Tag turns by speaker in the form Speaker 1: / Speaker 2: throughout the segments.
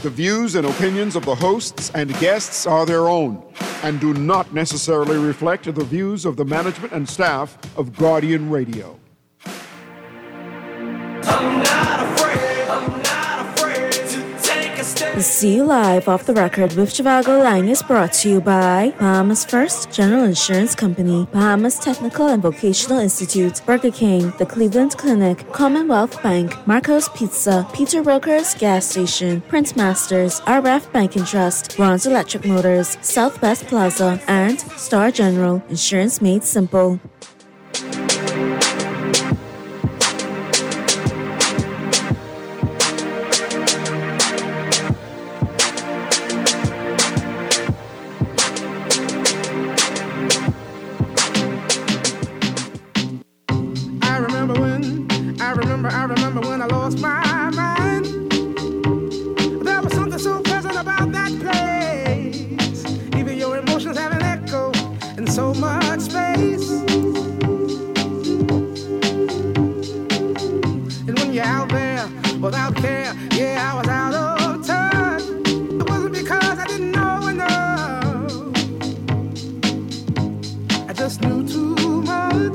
Speaker 1: The views and opinions of the hosts and guests are their own and do not necessarily reflect the views of the management and staff of Guardian Radio.
Speaker 2: The See Live Off the Record with Zhivago Lang is brought to you by Bahamas First General Insurance Company, Bahamas Technical and Vocational Institute, Burger King, the Cleveland Clinic, Commonwealth Bank, Marco's Pizza, Peter Roker's Gas Station, Prince Masters, RF Bank and Trust, Ron's Electric Motors, Southwest Plaza, and Star General Insurance Made Simple.
Speaker 3: I remember when I lost my mind. There was something so pleasant about that place. Even your emotions have an echo in so much space. And when you're out there without care, yeah, I was out of touch. It wasn't because I didn't know enough. I just knew too much.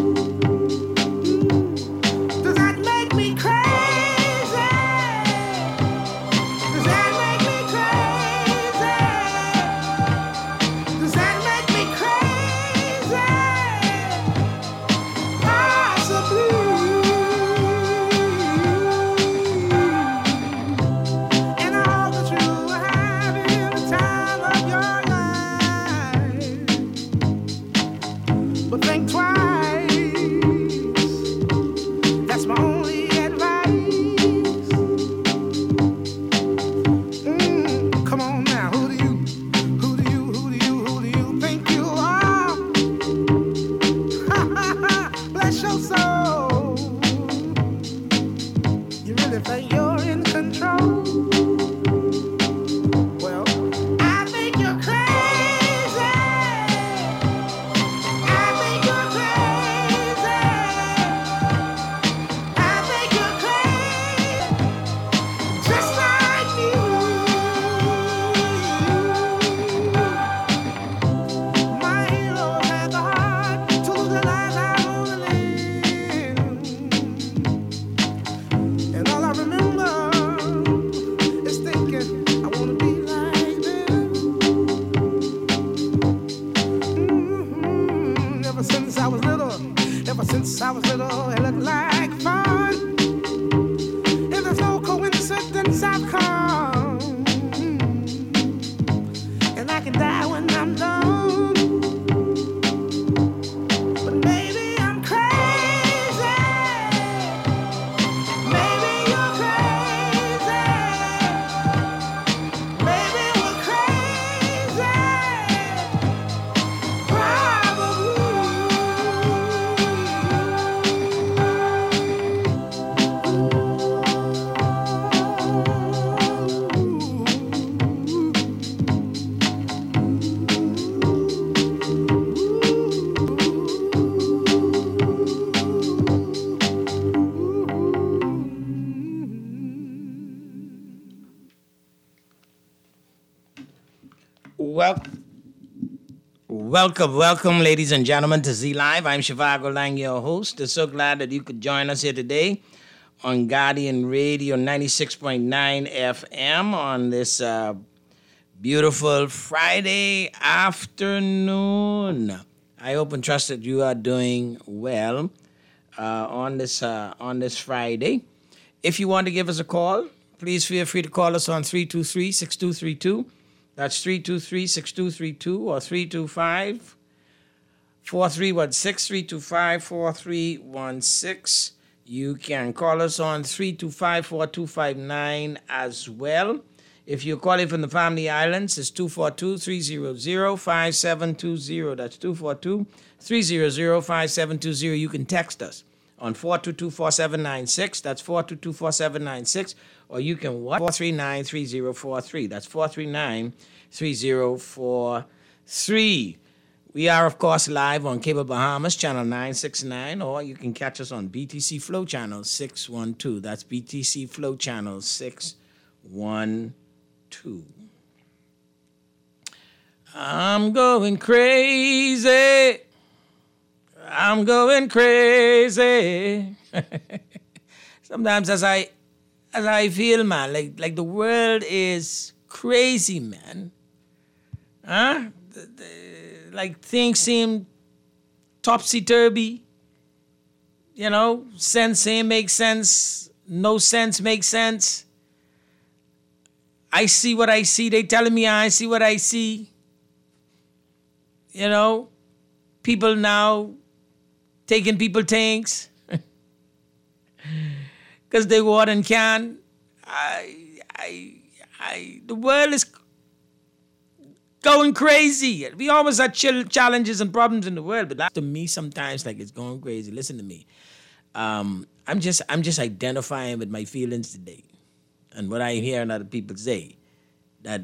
Speaker 4: Welcome, ladies and gentlemen, to Z Live. I'm Zhivago Lang, your host. I'm so glad that you could join us here today on Guardian Radio 96.9 FM on this beautiful Friday afternoon. I hope and trust that you are doing well on this Friday. If you want to give us a call, please feel free to call us on 323-6232. That's 323-6232 or 325-4316, 325-4316. You can call us on 325-4259 as well. If you're calling from the Family Islands, it's 242-300-5720. That's 242-300-5720. You can text us on 422-4796. That's 422-4796. Or you can WhatsApp 439-3043. That's 439-3043. We are, of course, live on Cable Bahamas, channel 969, or you can catch us on BTC Flow channel 612. That's BTC Flow channel 612. 2. I'm going crazy. I'm going crazy. Sometimes as I feel, man, like the world is crazy, man. Huh? Like things seem topsy-turvy. You know, sense ain't make sense. No sense makes sense. I see what I see. They telling me I see what I see. You know, people now taking people things because they want and can. The world is going crazy. We always have challenges and problems in the world, but that, to me, sometimes like it's going crazy. Listen to me. I'm just identifying with my feelings today, and what I'm hearing other people say that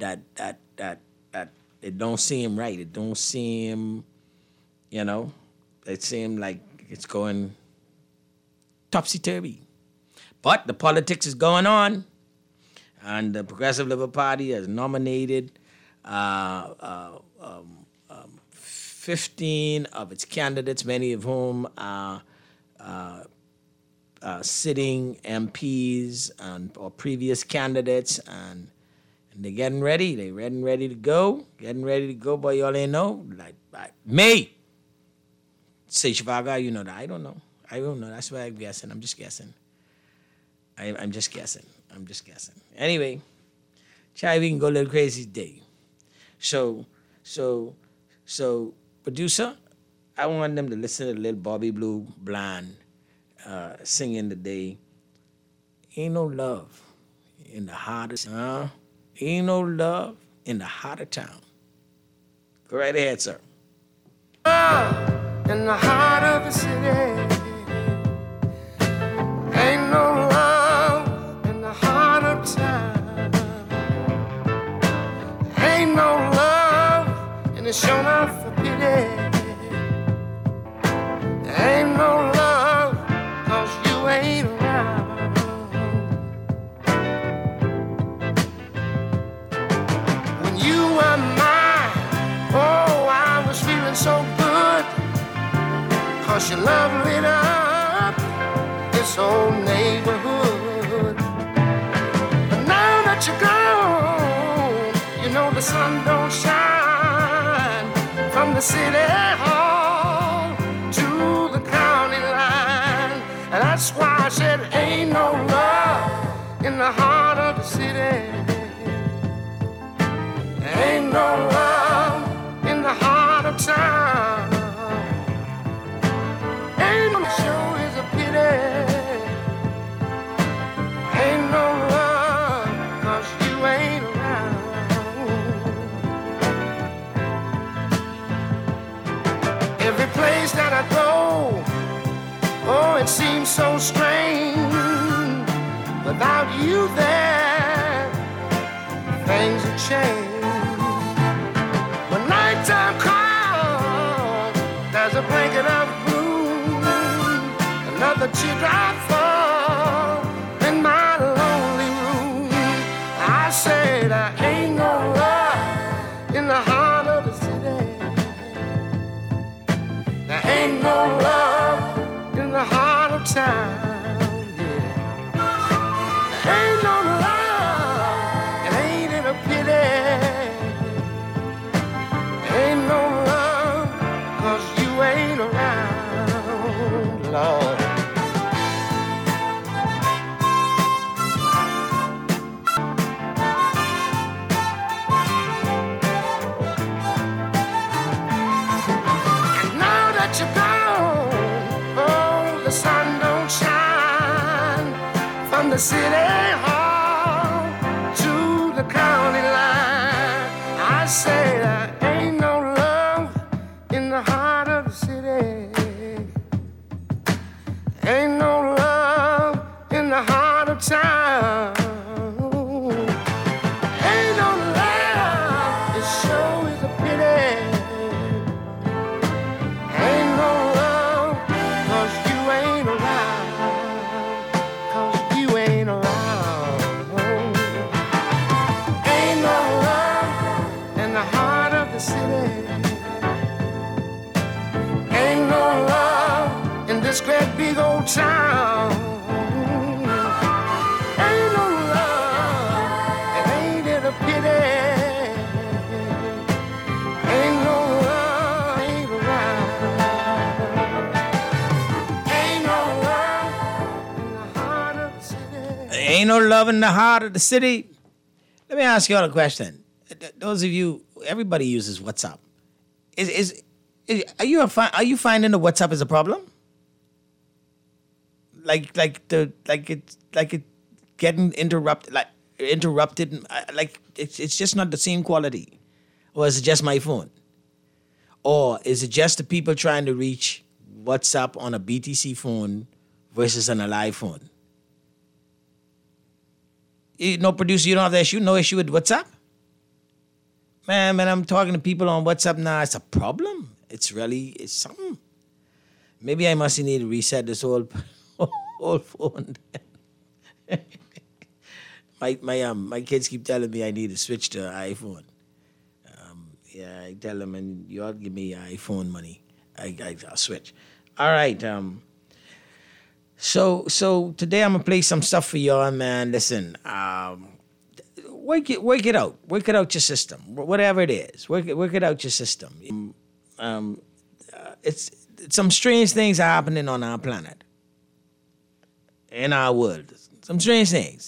Speaker 4: it don't seem right. It don't seem, you know, it seems like it's going topsy-turvy. But the politics is going on, and the Progressive Liberal Party has nominated 15 of its candidates, many of whom are sitting MPs or previous candidates, and they're getting ready. They're ready to go. Boy, y'all ain't know. Like me. Say, Chicago, you know that. I don't know. That's why I'm guessing. I'm just guessing. I'm just guessing. Anyway, Chai, we can go a little crazy today. So, producer, I want them to listen to the little Bobby Blue Bland singing today. Ain't no love in the heart of Ain't no love in the heart of town. Go right ahead, sir.
Speaker 3: In the heart of the city, ain't no love in the heart of town. Ain't no love, and it's shown up for pity. Ain't no love, 'cause you ain't around. When you were mine, oh, I was feeling so good. 'Cause your love lit up this whole neighborhood. But now that you're gone, you know the sun don't shine from the city hall to the county line. And that's why I said ain't no love in the heart of the city. Ain't no love in the heart of town. Ain't no show is a pity. Ain't no love, 'cause you ain't around. Every place that I go, oh, it seems so strange. Without you there, things have changed. When nighttime comes, there's a blanket of another teardrop fall in my lonely room. I say there ain't no love in the heart of the city. There ain't no love in the heart of town. Yeah. There ain't no love, and ain't it a pity? Ain't no love, 'cause you ain't around, Lord. You're gone, oh, the sun don't shine from the city hall to the county line. I say there ain't no love in the heart of the city. Ain't no love in the heart of town. Ain't no love, it sure is a pity.
Speaker 4: Ain't no love in the heart of the city. Let me ask you all a question. Those of you, everybody uses WhatsApp. Are you finding the WhatsApp is a problem? Like it getting interrupted, like it's just not the same quality, or is it just my phone, or is it just the people trying to reach WhatsApp on a BTC phone versus on a live phone? Producer, you don't have that issue? No issue with WhatsApp? Man, I'm talking to people on WhatsApp now. It's a problem. It's something. Maybe I must need to reset this whole phone. My kids keep telling me I need to switch to iPhone. I tell them, and you all give me iPhone money. I'll switch. All right. So today I'm gonna play some stuff for y'all, man. Listen, work it out. Work it out your system, whatever it is. Work it out your system. It's some strange things are happening on our planet, in our world. Some strange things.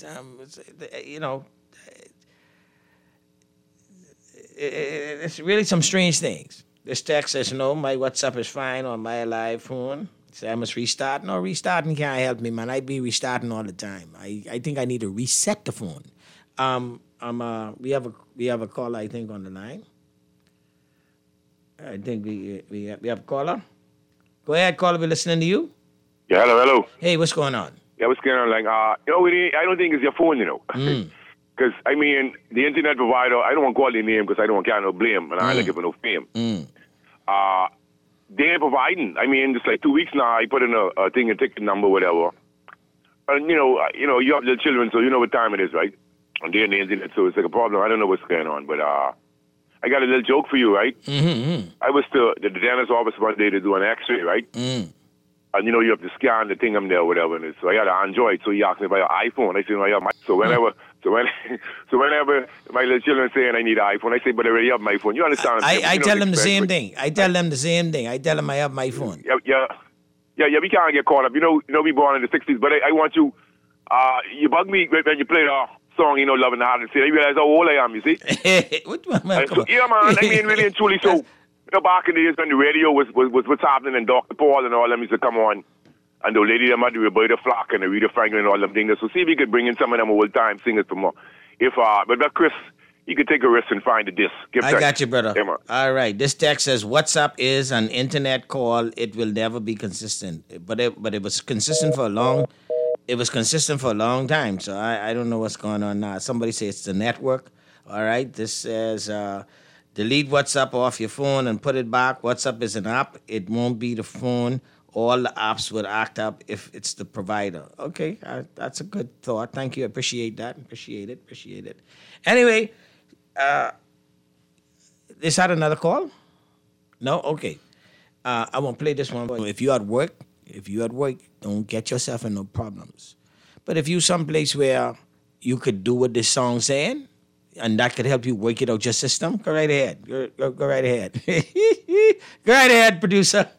Speaker 4: It's really some strange things. This text says, my WhatsApp is fine on my live phone. So I must restart. No, restarting can't help me, man. I be restarting all the time. I think I need to reset the phone. We have a caller, I think, on the line. I think we have a caller. Go ahead, caller. We're listening to you.
Speaker 5: Yeah, hello.
Speaker 4: Hey, what's going on?
Speaker 5: Yeah, what's going on? I don't think it's your phone, Because, the internet provider, I don't want to call their name because I don't want to no blame, and I don't give no fame. They ain't providing. Just like 2 weeks now, I put in a thing, a ticket number, whatever. And, you have little children, so you know what time it is, right? And they're in the internet, so it's like a problem. I don't know what's going on, but I got a little joke for you, right?
Speaker 4: Mm-hmm.
Speaker 5: I was to the dentist office one day to do an x-ray, right?
Speaker 4: Mm.
Speaker 5: And, you have to scan the thing I'm there or whatever. And so I had an Android, so he asked me if I have an iPhone. I said, I have my... So whenever my little children saying I need an iPhone, I say, but I already have my phone. You understand?
Speaker 4: I tell them the same thing. I tell them I have my phone.
Speaker 5: Yeah, we can't get caught up. We born in the 60s, but I want you... you bug me when you play the song, Love in the Heart of the City. I realize how old I am, you see? Yeah, man. Really and truly, so... back in the days when the radio was what's happening, and Dr. Paul and all them used to come on, and the lady them had the Roberta Flack and the Rita Franklin and all them things. So see if we could bring in some of them old time singers for more. But Chris, you could take a risk and find the disc.
Speaker 4: I got you, brother. Yeah, all right. This text says WhatsApp is an internet call. It will never be consistent, but it was consistent for a long. It was consistent for a long time. So I don't know what's going on now. Somebody says it's the network. All right. This says. Delete WhatsApp off your phone and put it back. WhatsApp is an app. It won't be the phone. All the apps will act up if it's the provider. Okay, that's a good thought. Thank you. I appreciate that. Appreciate it. Anyway, this had another call? No? Okay. I won't play this one. If you're at work, don't get yourself in no problems. But if you're someplace where you could do what this song's saying, and that could help you work it out your system, go right ahead. Go right ahead. Go right ahead, producer.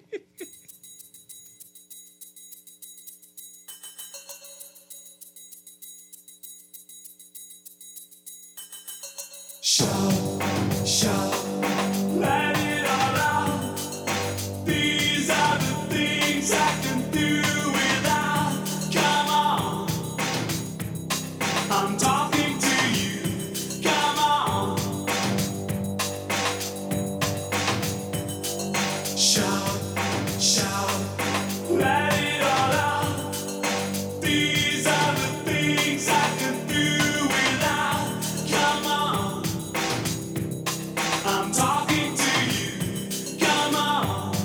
Speaker 6: Shout, let it all out. These are the things I can do without. Come on, I'm talking to you. Come on, shout, let it all out. These are the things I can do without. Come on, I'm talking to you. Come on.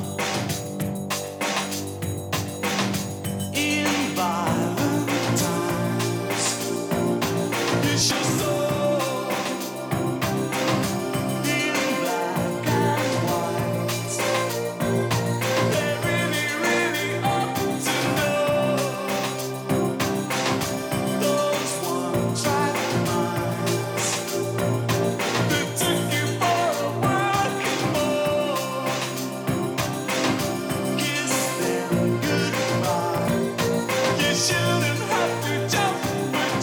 Speaker 6: In violent times, it's your soul. In black and white, they really ought to know. Those one-track minds that took you for a working ball. Kiss them goodbye. You shouldn't have to jump when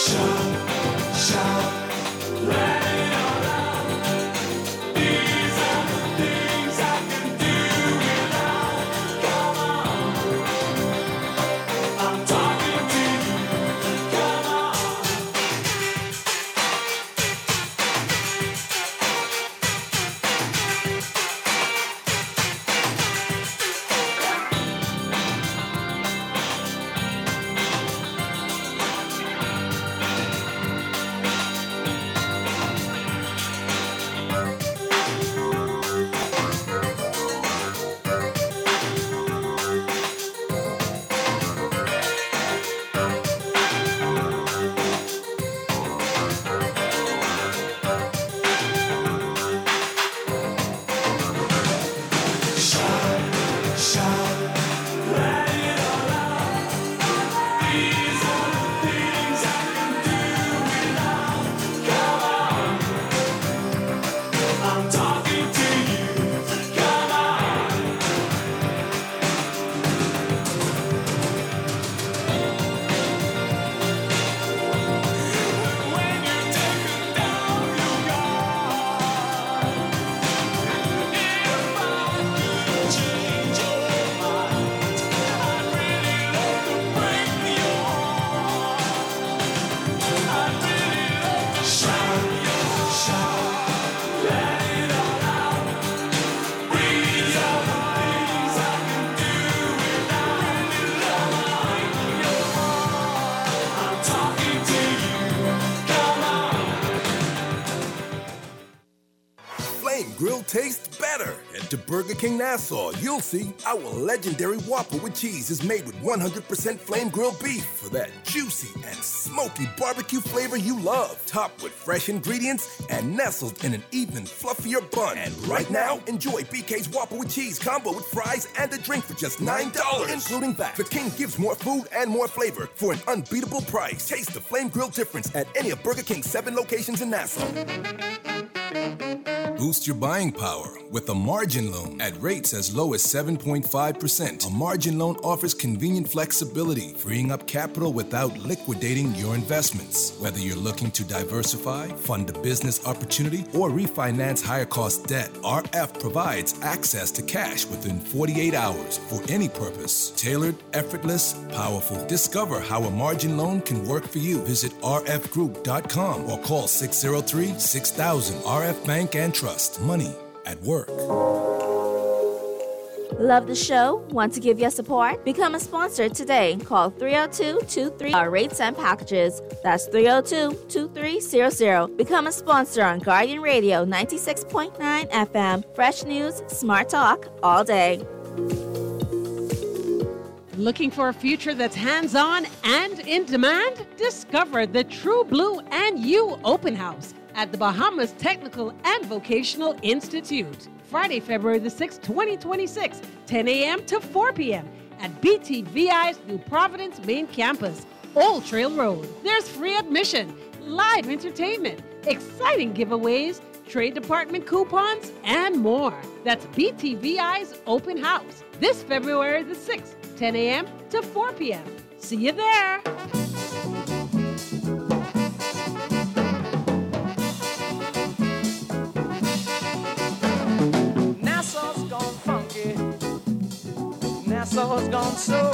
Speaker 7: Grill tastes better. Head to Burger King Nassau. You'll see our legendary Whopper with cheese is made with 100% flame grilled beef for that juicy and smoky barbecue flavor you love. Topped with fresh ingredients and nestled in an even fluffier bun. And right now, enjoy BK's Whopper with cheese combo with fries and a drink for just $9, including that. The King gives more food and more flavor for an unbeatable price. Taste the flame grill difference at any of Burger King's 7 locations in Nassau. Boost your buying power with a margin loan at rates as low as 7.5%. A margin loan offers convenient flexibility, freeing up capital without liquidating your investments. Whether you're looking to diversify, fund a business opportunity, or refinance higher cost debt, RF provides access to cash within 48 hours for any purpose. Tailored, effortless, powerful. Discover how a margin loan can work for you. Visit rfgroup.com or call 603-6000. RF Bank and Trust. Money at work.
Speaker 2: Love the show? Want to give your support? Become a sponsor today. Call 302-23 our rates and packages. That's 302-2300. Become a sponsor on Guardian Radio 96.9 FM. Fresh news, smart talk, all day.
Speaker 8: Looking for a future that's hands-on and in demand? Discover the True Blue and You Open House at the Bahamas Technical and Vocational Institute. Friday, February the 6th, 2026, 10 a.m. to 4 p.m. at BTVI's New Providence main campus, Old Trail Road. There's free admission, live entertainment, exciting giveaways, trade department coupons, and more. That's BTVI's Open House, this February the 6th, 10 a.m. to 4 p.m. See you there.
Speaker 3: Nassau's gone funky, Nassau's gone soul.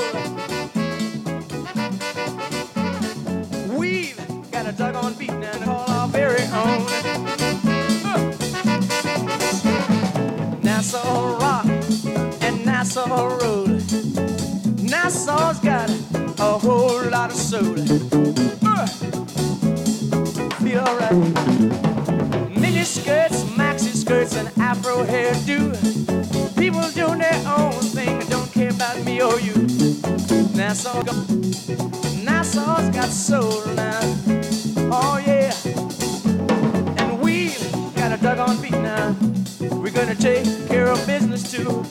Speaker 3: We've got a doggone beat and call our very own. Nassau rock and Nassau roll. Nassau's got a whole lot of soul. Feel alright. Mini skirts, maxi skirts, and afro hairdo. People doing their own thing and don't care about me or you. Nassau's got soul now. Oh yeah. And we got a doggone beat now. We're gonna take care of business too.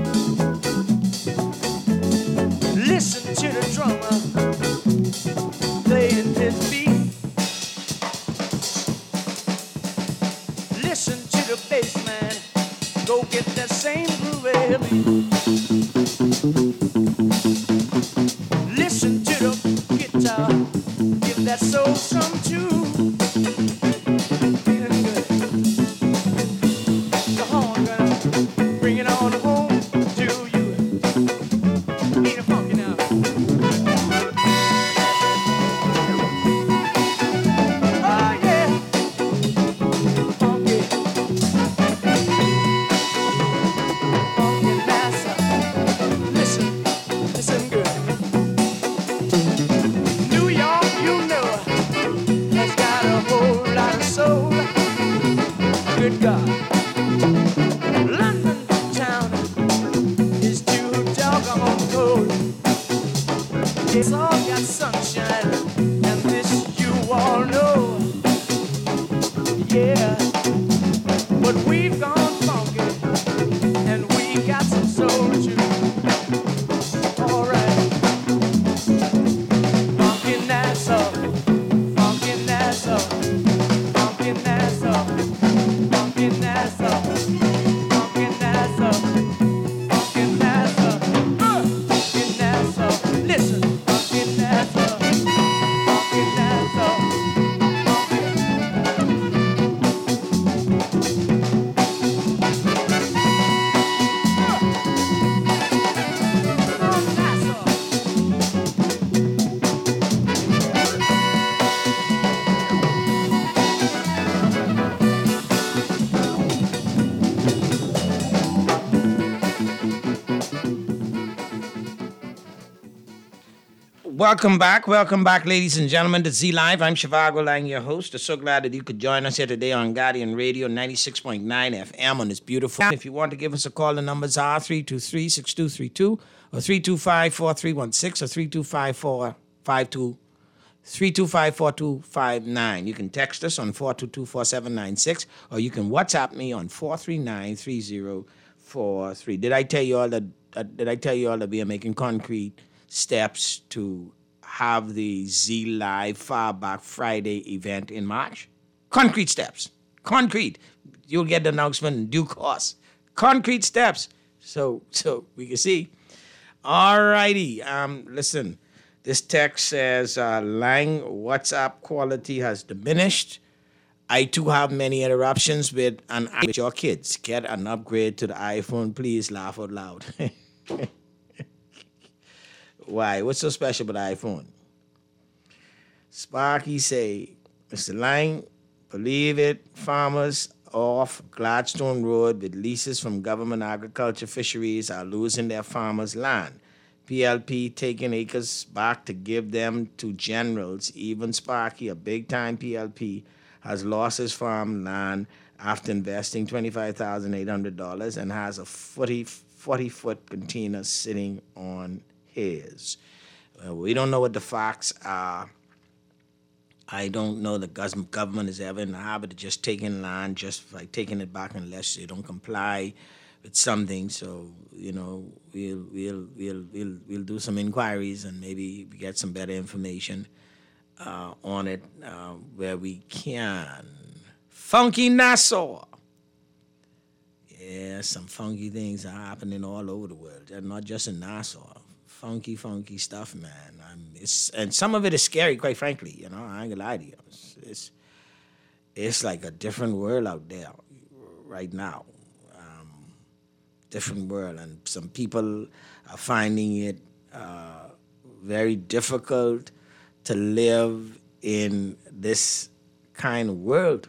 Speaker 3: Listen to the drummer playing his beat. Listen to the bass man, go get that same groovy beat. Listen to the guitar, give that soul some too. Feeling good. The horn gonna bring it on home to you. Ain't it funky now? Oh yeah, funky, funky massa. Listen, listen good. New York, you know, has got a whole lot of soul. Good God. London town is too doggone cold. It's all got sunshine, and this you all know. Yeah, but we've gone funky, and we got some soul too. All right, funky Nassau, funky Nassau, funky Nassau, funky Nassau, funky Nassau, funky Nassau, funky Nassau. Listen, funky Nassau, funky Nassau, funky Nassau.
Speaker 4: Welcome back, ladies and gentlemen, to Z Live. I'm Shivago Lang, your host. I'm so glad that you could join us here today on Guardian Radio 96.9 FM on this beautiful. If you want to give us a call, the numbers are 323-6232 or 325-4316 or 325-4259. You can text us on 422-4796 or you can WhatsApp me on 439-3043. Did I tell you all that we are making concrete steps to have the Z Live Far Back Friday event in March? Concrete steps. Concrete. You'll get the announcement in due course. Concrete steps. So we can see. All righty. Listen, this text says, Lang, WhatsApp quality has diminished. I too have many interruptions with your kids. Get an upgrade to the iPhone, please. Laugh out loud. Why? What's so special about the iPhone? Sparky say, Mr. Lang, believe it, farmers off Gladstone Road with leases from government agriculture fisheries are losing their farmers' land. PLP taking acres back to give them to generals. Even Sparky, a big-time PLP, has lost his farm land after investing $25,800 and has a 40-foot container sitting on his. We don't know what the facts are. I don't know the government is ever in the habit of just taking land, just like taking it back unless they don't comply with something. So we'll do some inquiries and maybe get some better information on it where we can. Funky Nassau. Yeah, some funky things are happening all over the world. They're not just in Nassau. Funky stuff, man. And some of it is scary, quite frankly. I ain't gonna lie to you. It's like a different world out there right now. Different world, and some people are finding it very difficult to live in this kind of world.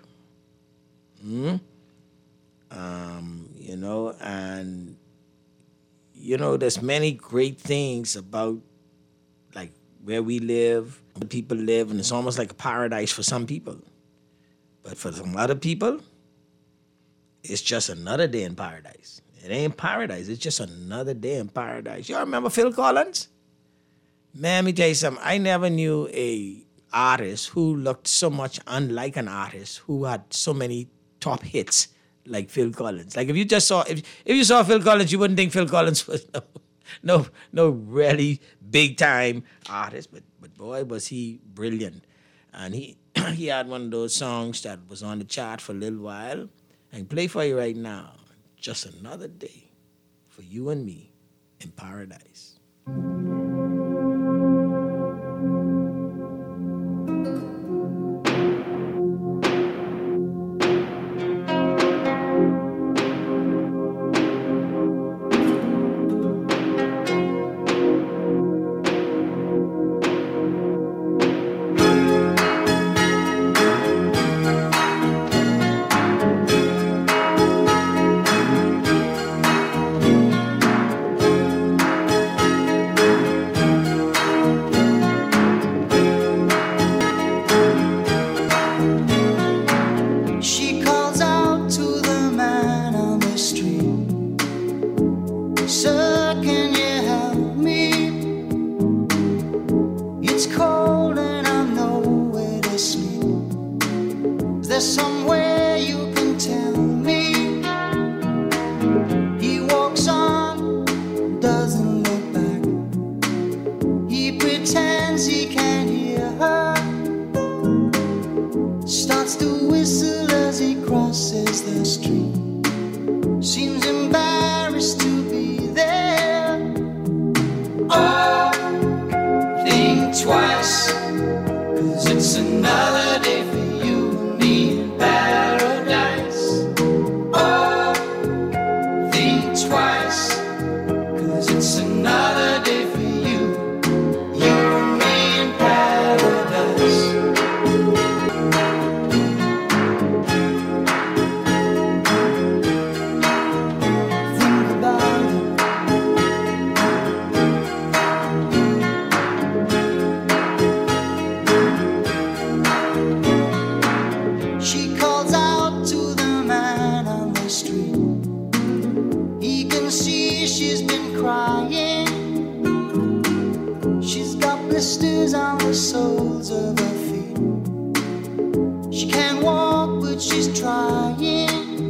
Speaker 4: And there's many great things about like where we live, where people live, and it's almost like a paradise for some people. But for some other people, it's just another day in paradise. It ain't paradise, it's just another day in paradise. Y'all remember Phil Collins? Man, let me tell you something. I never knew a artist who looked so much unlike an artist who had so many top hits like Phil Collins. Like if you saw Phil Collins, you wouldn't think Phil Collins was no really big time artist, but boy was he brilliant. And he had one of those songs that was on the chart for a little while. I can play for you right now. Just another day for you and me in paradise.
Speaker 9: there somewhere you can tell me? He walks on, doesn't look back. He pretends he can't hear her. Starts to whistle as he crosses the street. Seems embarrassed to be there. Oh, think twice, 'cause it's another day for you and me in paradise. Oh, think twice, 'cause it's another day for you and me in paradise. Think about it. She calls out to the man on the street. He can see she's been crying. She's got blisters on the soles of her feet. She can't walk, but she's trying.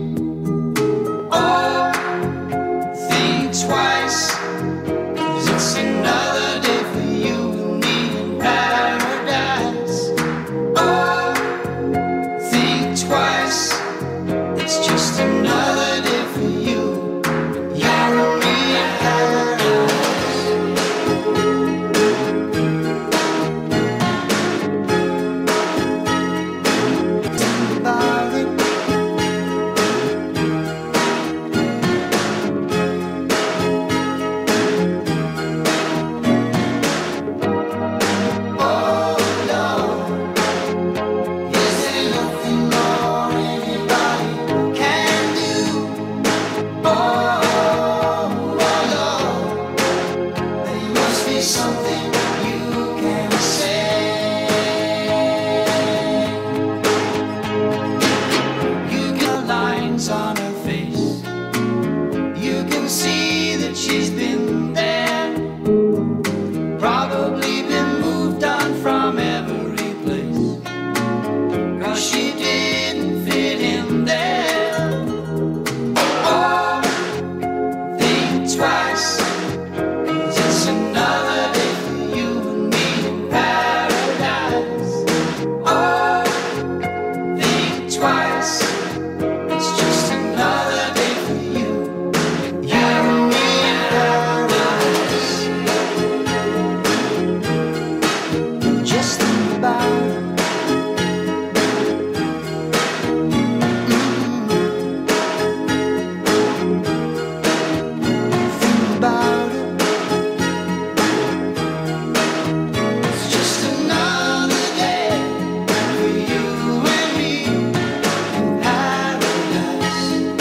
Speaker 9: Oh, think twice, 'cause it's another day for you and me in paradise. Oh, think twice, it's just another day for you and me in paradise. Think about it. Oh Lord, is there nothing more anybody can do? Oh Lord, there must be something you can say. You got lines on her face. You can see that she's been there. Probably been moved on from every place, 'cause she didn't fit in there. Oh, think twice, 'cause it's another day for you and me in paradise. Oh, think twice, it's just another day for you and me in paradise. Just think about it. Think about it. It's just another day for you and me in paradise.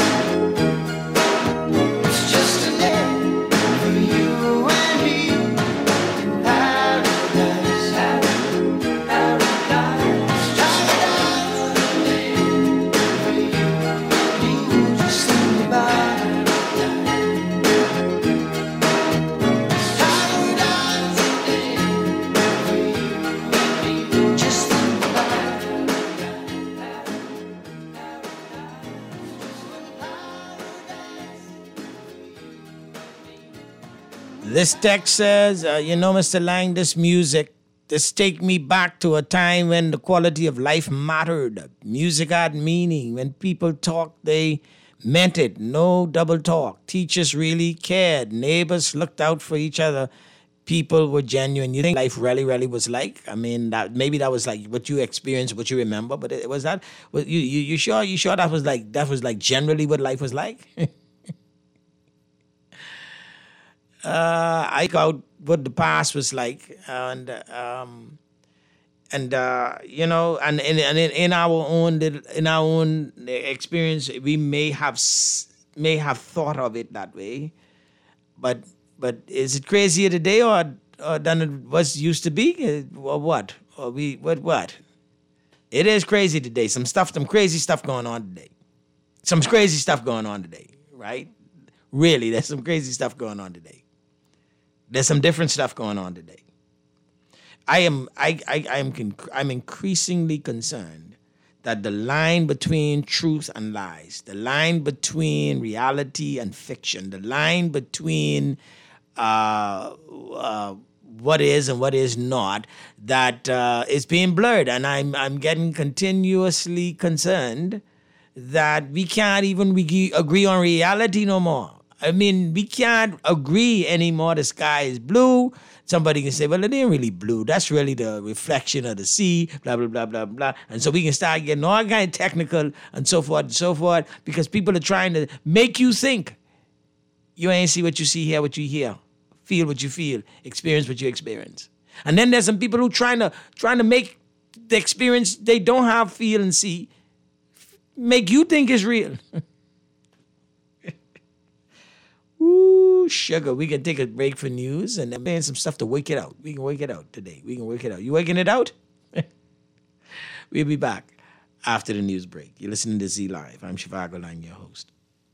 Speaker 9: It's just a day for you and me in paradise. Paradise. Just another day for you and me. Just think about it. Paradise day for you and me. Just think about it.
Speaker 4: This text says, Mr. Lang, this music, this take me back to a time when the quality of life mattered. Music had meaning. When people talked, they meant it. No double talk. Teachers really cared. Neighbors looked out for each other. People were genuine. You think life really was like? I mean, maybe that was like what you experienced, what you remember, but was that? You sure? You sure that was like generally what life was like? I think out what the past was like, and in our own experience, we may have thought of it that way, but is it crazier today or than it was used to be, or what? Or what? It is crazy today. Some crazy stuff going on today. Some crazy stuff going on today, right? Really, there's some crazy stuff going on today. There's some different stuff going on today. I'm increasingly concerned that the line between truth and lies, the line between reality and fiction, the line between what is and what is not, that is being blurred. And I'm getting continuously concerned that we can't even agree on reality no more. I mean, we can't agree anymore. The sky is blue. Somebody can say, well, it ain't really blue. That's really the reflection of the sea, blah, blah, blah, blah, blah. And so we can start getting all kind of technical and so forth, because people are trying to make you think. You ain't see what you see, hear what you hear, feel what you feel, experience what you experience. And then there's some people who trying to make the experience they don't have, feel, and see, make you think it's real. Ooh, sugar. We can take a break for news and then some stuff to wake it out. We can wake it out today. We can wake it out. You waking it out? We'll be back after the news break. You're listening to Z Live. I'm Shivago Lang, your host.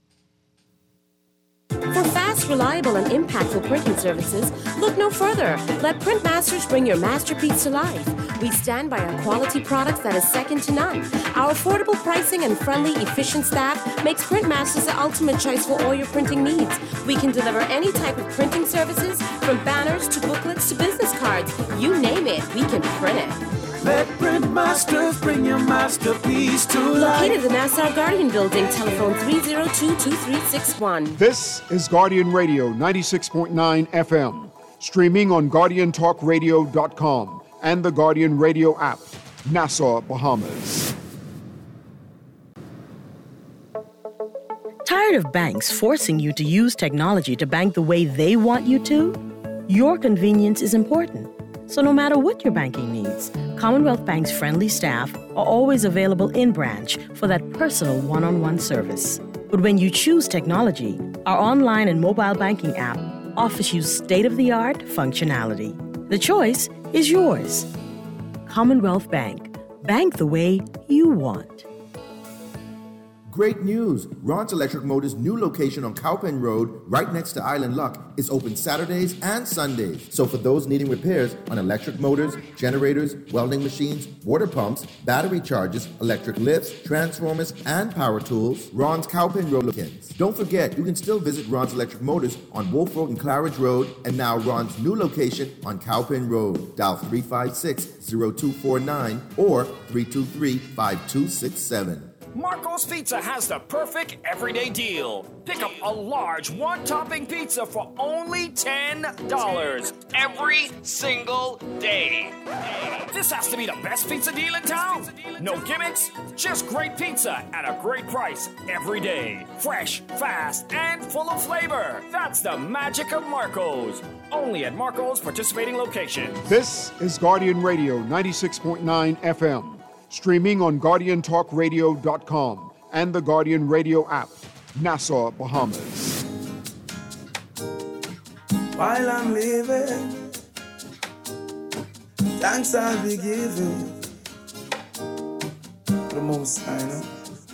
Speaker 10: For fast, reliable, and impactful printing services, look no further. Let Printmasters bring your masterpiece to life. We stand by our quality products that is second to none. Our affordable pricing and friendly, efficient staff makes Printmasters the ultimate choice for all your printing needs. We can deliver any type of printing services, from banners to booklets to business cards. You name it, we can print it.
Speaker 6: Let Printmasters bring your masterpiece to life.
Speaker 10: Located in the Nassau Guardian Building, telephone 302-2361.
Speaker 1: This is Guardian Radio 96.9 FM, streaming on GuardianTalkRadio.com and the Guardian Radio app, Nassau, Bahamas.
Speaker 11: Tired of banks forcing you to use technology to bank the way they want you to? Your convenience is important. So no matter what your banking needs, Commonwealth Bank's friendly staff are always available in branch for that personal one-on-one service. But when you choose technology, our online and mobile banking app offers you state-of-the-art functionality. The choice is yours. Commonwealth Bank. Bank the way you want.
Speaker 12: Great news! Ron's Electric Motors' new location on Cowpen Road, right next to Island Luck, is open Saturdays and Sundays. So for those needing repairs on electric motors, generators, welding machines, water pumps, battery chargers, electric lifts, transformers, and power tools, Ron's Cowpen Road locations. Don't forget, you can still visit Ron's Electric Motors on Wolf Road and Claridge Road, and now Ron's new location on Cowpen Road. Dial 356-0249 or 323-5267.
Speaker 13: Marco's Pizza has the perfect everyday deal. Pick up a large one-topping pizza for only $10 every single day. This has to be the best pizza deal in town. No gimmicks, just great pizza at a great price every day. Fresh, fast, and full of flavor. That's the magic of Marco's. Only at Marco's participating locations.
Speaker 1: This is Guardian Radio 96.9 FM. Streaming on GuardianTalkRadio.com and the Guardian Radio app, Nassau, Bahamas.
Speaker 6: While I'm living, thanks I'll be giving. The most I know.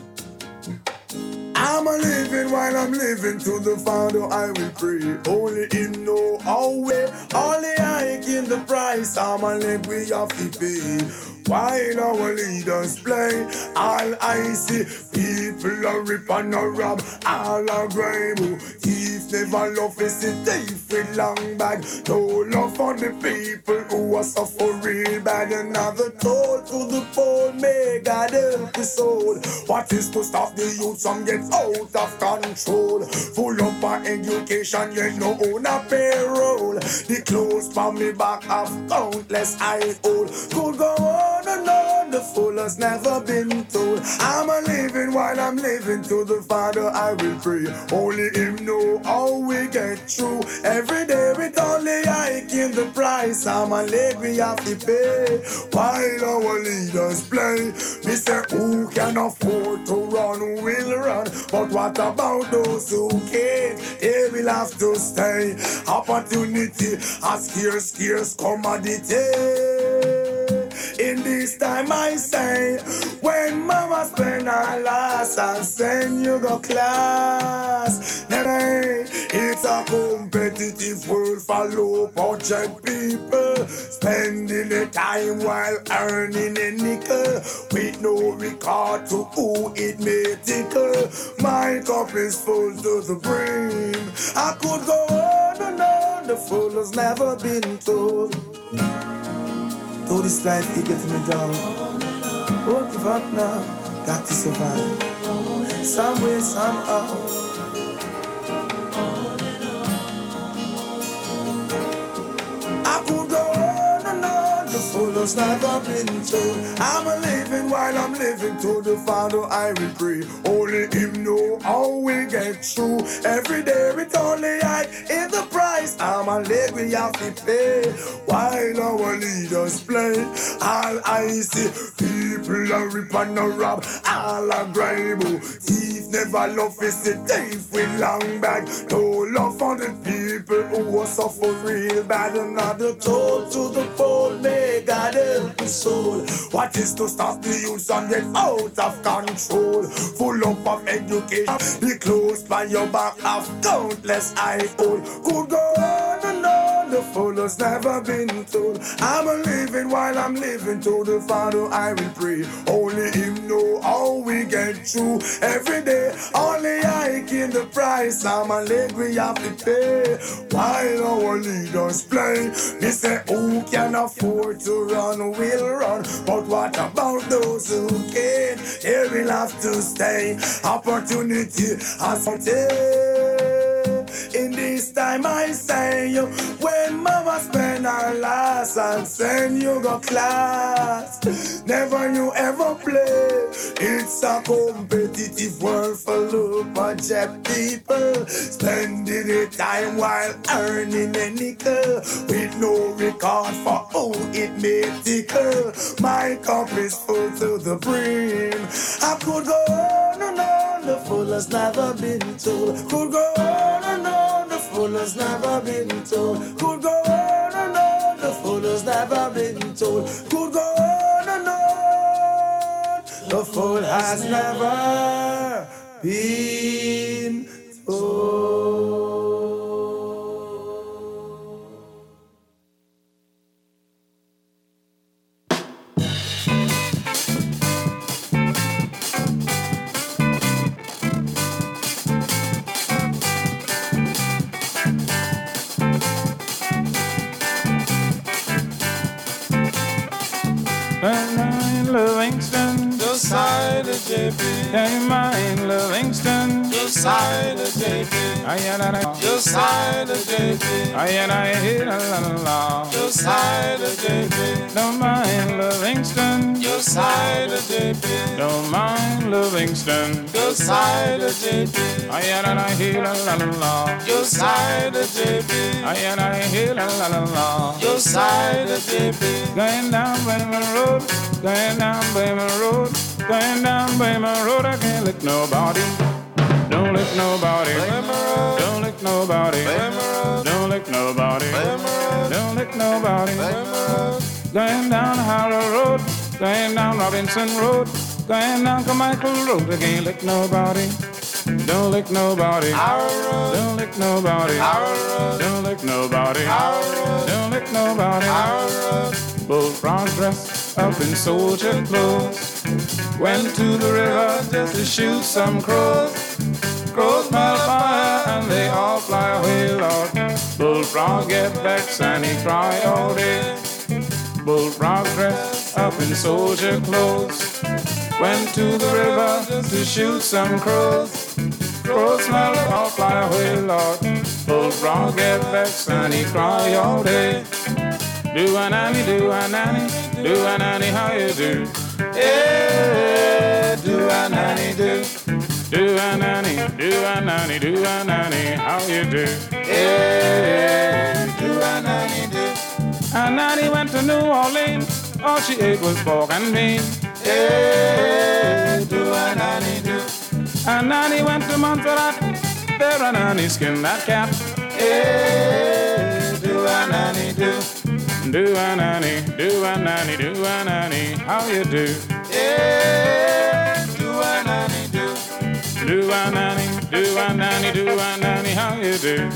Speaker 6: I'm a living while I'm living, to the Father I will pray. Only Him know our way, only I give the price. I'm a leg we have to pay. While our leaders play, all I see, people are rip and a rob, all are grime. Thief never love is a thief with long bag. No love for the people who are suffer real bad. Another toll to the poor, may God help the soul. What is to stop the youth from get out of control? Full up our education, yet no own a payroll. The clothes from me back have countless eye old. Could go on and on, the fool has never been told. I'm a living while I'm living, to the Father I will pray. Only Him know how we get through. Every day with only I give the price. I'm a leg we have to pay. While our leaders play, me say who can afford to run will run. But what about those who can't? They will have to stay. Opportunity a scarce commodity. In this time I say, when mama spend her last and send you go class. Nay, it's a competitive world for low budget people, spending the time while earning a nickel. We
Speaker 14: with no regard to who it may tickle. My cup is full to the brim. I could go on and on, the fool has never been told. Though this life it gets me down, won't give up now, got to survive. Some way, somehow. I could go on and on, the fool has never been told. I'm a living while I'm living, to the Father I will pray. Only Him know how we get through. Every day it's only I in the price. I'm a leg we have to pay while our leaders play. All I see, people are rip and a rob, all are grime. Thief never love is the thief with long bag. No love for the people who are suffer real bad. Another told to the fold, may God help his soul. What is to stop the youth and get out of control? Full up of education, be closed by your back of countless eye hole. Could go on and on, the fool has never been told. I'm a living while I'm living, to the Father I will pray. Only Him know how we get through. Every day, only I can the price. I'm a leg we have to pay while our leaders play. They say who can afford to run will run, but what about those who can't? They will have to stay. Opportunity has to in this time I say you, when mama spend her last and send you go class, never you ever play. It's a competitive world full of budget people, spending their time while earning a nickel, with no regard for who it may tickle. My cup is full to the brim. I could go on and on, the fool has never been told. Could go on and on, the fool has never been told. Could go on and on, the fool has never been told. Could go on and on, the fool has never been told.
Speaker 15: Livingston, Josiah JP. Hey, mine Livingston, Josiah JP. Josiah JP. Josiah JP. Don't mind Livingston, Josiah JP. Don't mind Livingston, Josiah JP. Josiah JP. Josiah JP. Going down Bremer Road, going down Bremer Road, going down Bremer Road. I can't lick nobody. Don't lick nobody. Don't lick nobody. Don't lick nobody. Don't lick nobody. Going down Harrow Road, going down Robinson Road, going down Carmichael Road. I can't lick nobody. Don't lick nobody. Don't lick nobody. Don't lick nobody. Don't lick nobody. Bullfrog dressed up in soldier clothes went to the river just to shoot some crows. Crows smell fire and they all fly away, Lord. Bullfrog get vexed and he cry all day. Bullfrog dressed up in soldier clothes went to the river just to shoot some crows. Crows smell all fly away, Lord. Bullfrog get vexed and he cry all day. Do a nanny, do a nanny, do a nanny, how you do? Yeah, do a nanny, do. Do a nanny, do a nanny, do a nanny, how you do? Yeah, do a nanny, do. A nanny went to New Orleans, all she ate was pork and beans. Yeah, do a nanny, do. A nanny went to Montserrat, there a nanny skinned that cat. Yeah, do a nanny, do. Do a nanny, do a nanny, do a nanny, how you do? Yeah, do a nanny, do. Do a nanny, do a nanny, do a nanny, how you do?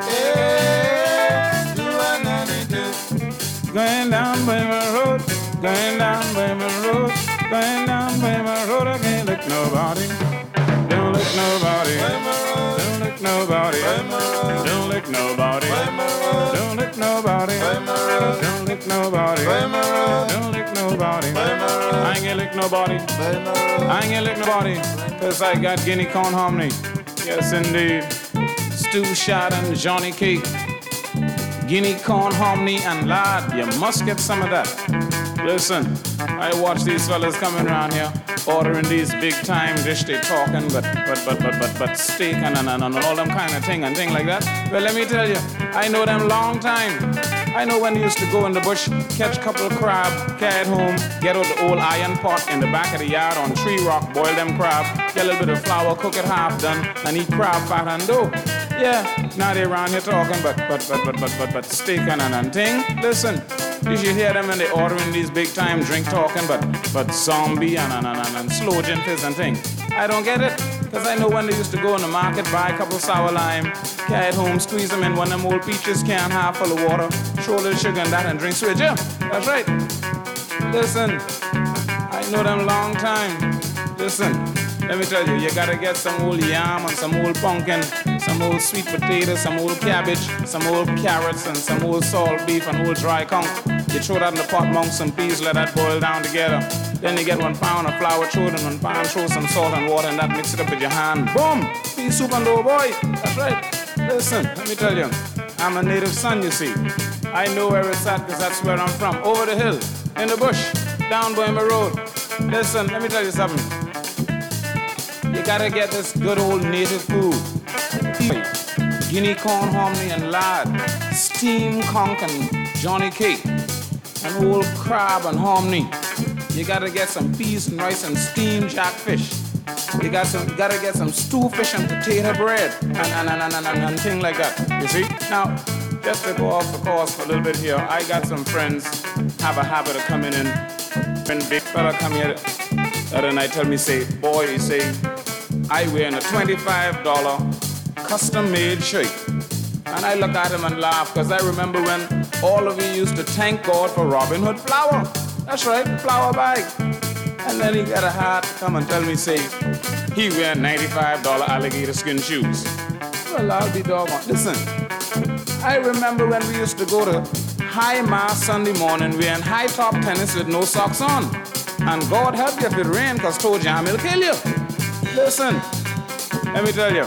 Speaker 15: Yeah, do a nanny, do. Going down Bremer Road, going down Bremer Road, Going down Weymouth Road, I can't lick nobody. Don't lick nobody. Don't lick nobody. Don't lick nobody. Don't lick nobody. Don't lick nobody. Don't lick nobody. I ain't gonna lick nobody. I ain't gonna lick nobody. Cause I got Guinea corn hominy. Yes indeed. Stew shot and Johnny cake. Guinea corn hominy and lard. You must get some of that. Listen, I watch these fellas coming around here ordering these big time dish. They talking but steak and all them kind of thing and thing like that. Well, let me tell you, I know them long time. I know when they used to go in the bush, catch a couple of crab, carry it home, get out the old iron pot in the back of the yard on tree rock, boil them crab, get a little bit of flour, cook it half done, and eat crab fat and dough. Yeah, now they around here talking but steak and thing. Listen. You should hear them when they ordering these big time drink talking, but zombie and slow gin fizz and thing. I don't get it, cause I know when they used to go in the market, buy a couple sour lime, carry it home, squeeze them in one of them old peaches can, half full of water, throw a little sugar in that and drink sweet. Yeah, that's right. Listen, I know them long time. Listen, let me tell you, you gotta get some old yam and some old pumpkin, some old sweet potatoes, some old cabbage, some old carrots, and some old salt beef and old dry conch. You throw that in the pot amongst some peas, let that boil down together. Then you get 1 pound of flour, throw it in 1 pound, throw some salt and water, and that mix it up with your hand. Boom! Pea soup and dough, boy. That's right. Listen, let me tell you, I'm a native son, you see. I know where it's at, because that's where I'm from. Over the hill, in the bush, down Boehmer Road. Listen, let me tell you something. You gotta get this good old native food. Guinea corn hominy and lard, steamed conch and Johnny cake, and old crab and hominy. You gotta get some peas and rice and steamed jackfish. You gotta get some stew fish and potato bread and thing like that. You see? Now, just to go off the course for a little bit here, I got some friends have a habit of coming in. When big fella come here the other night, tell me, say, boy, he say, I wearing a $25 custom-made shirt. And I look at him and laugh, because I remember when all of you used to thank God for Robin Hood flour. That's right, flour bag. And then he got a heart to come and tell me, say, he wear $95 alligator skin shoes. Well, I'll be doggone. Listen, I remember when we used to go to high mass Sunday morning wearing high top tennis with no socks on. And God help you if it rain, because toe jam will kill you. Listen, let me tell you,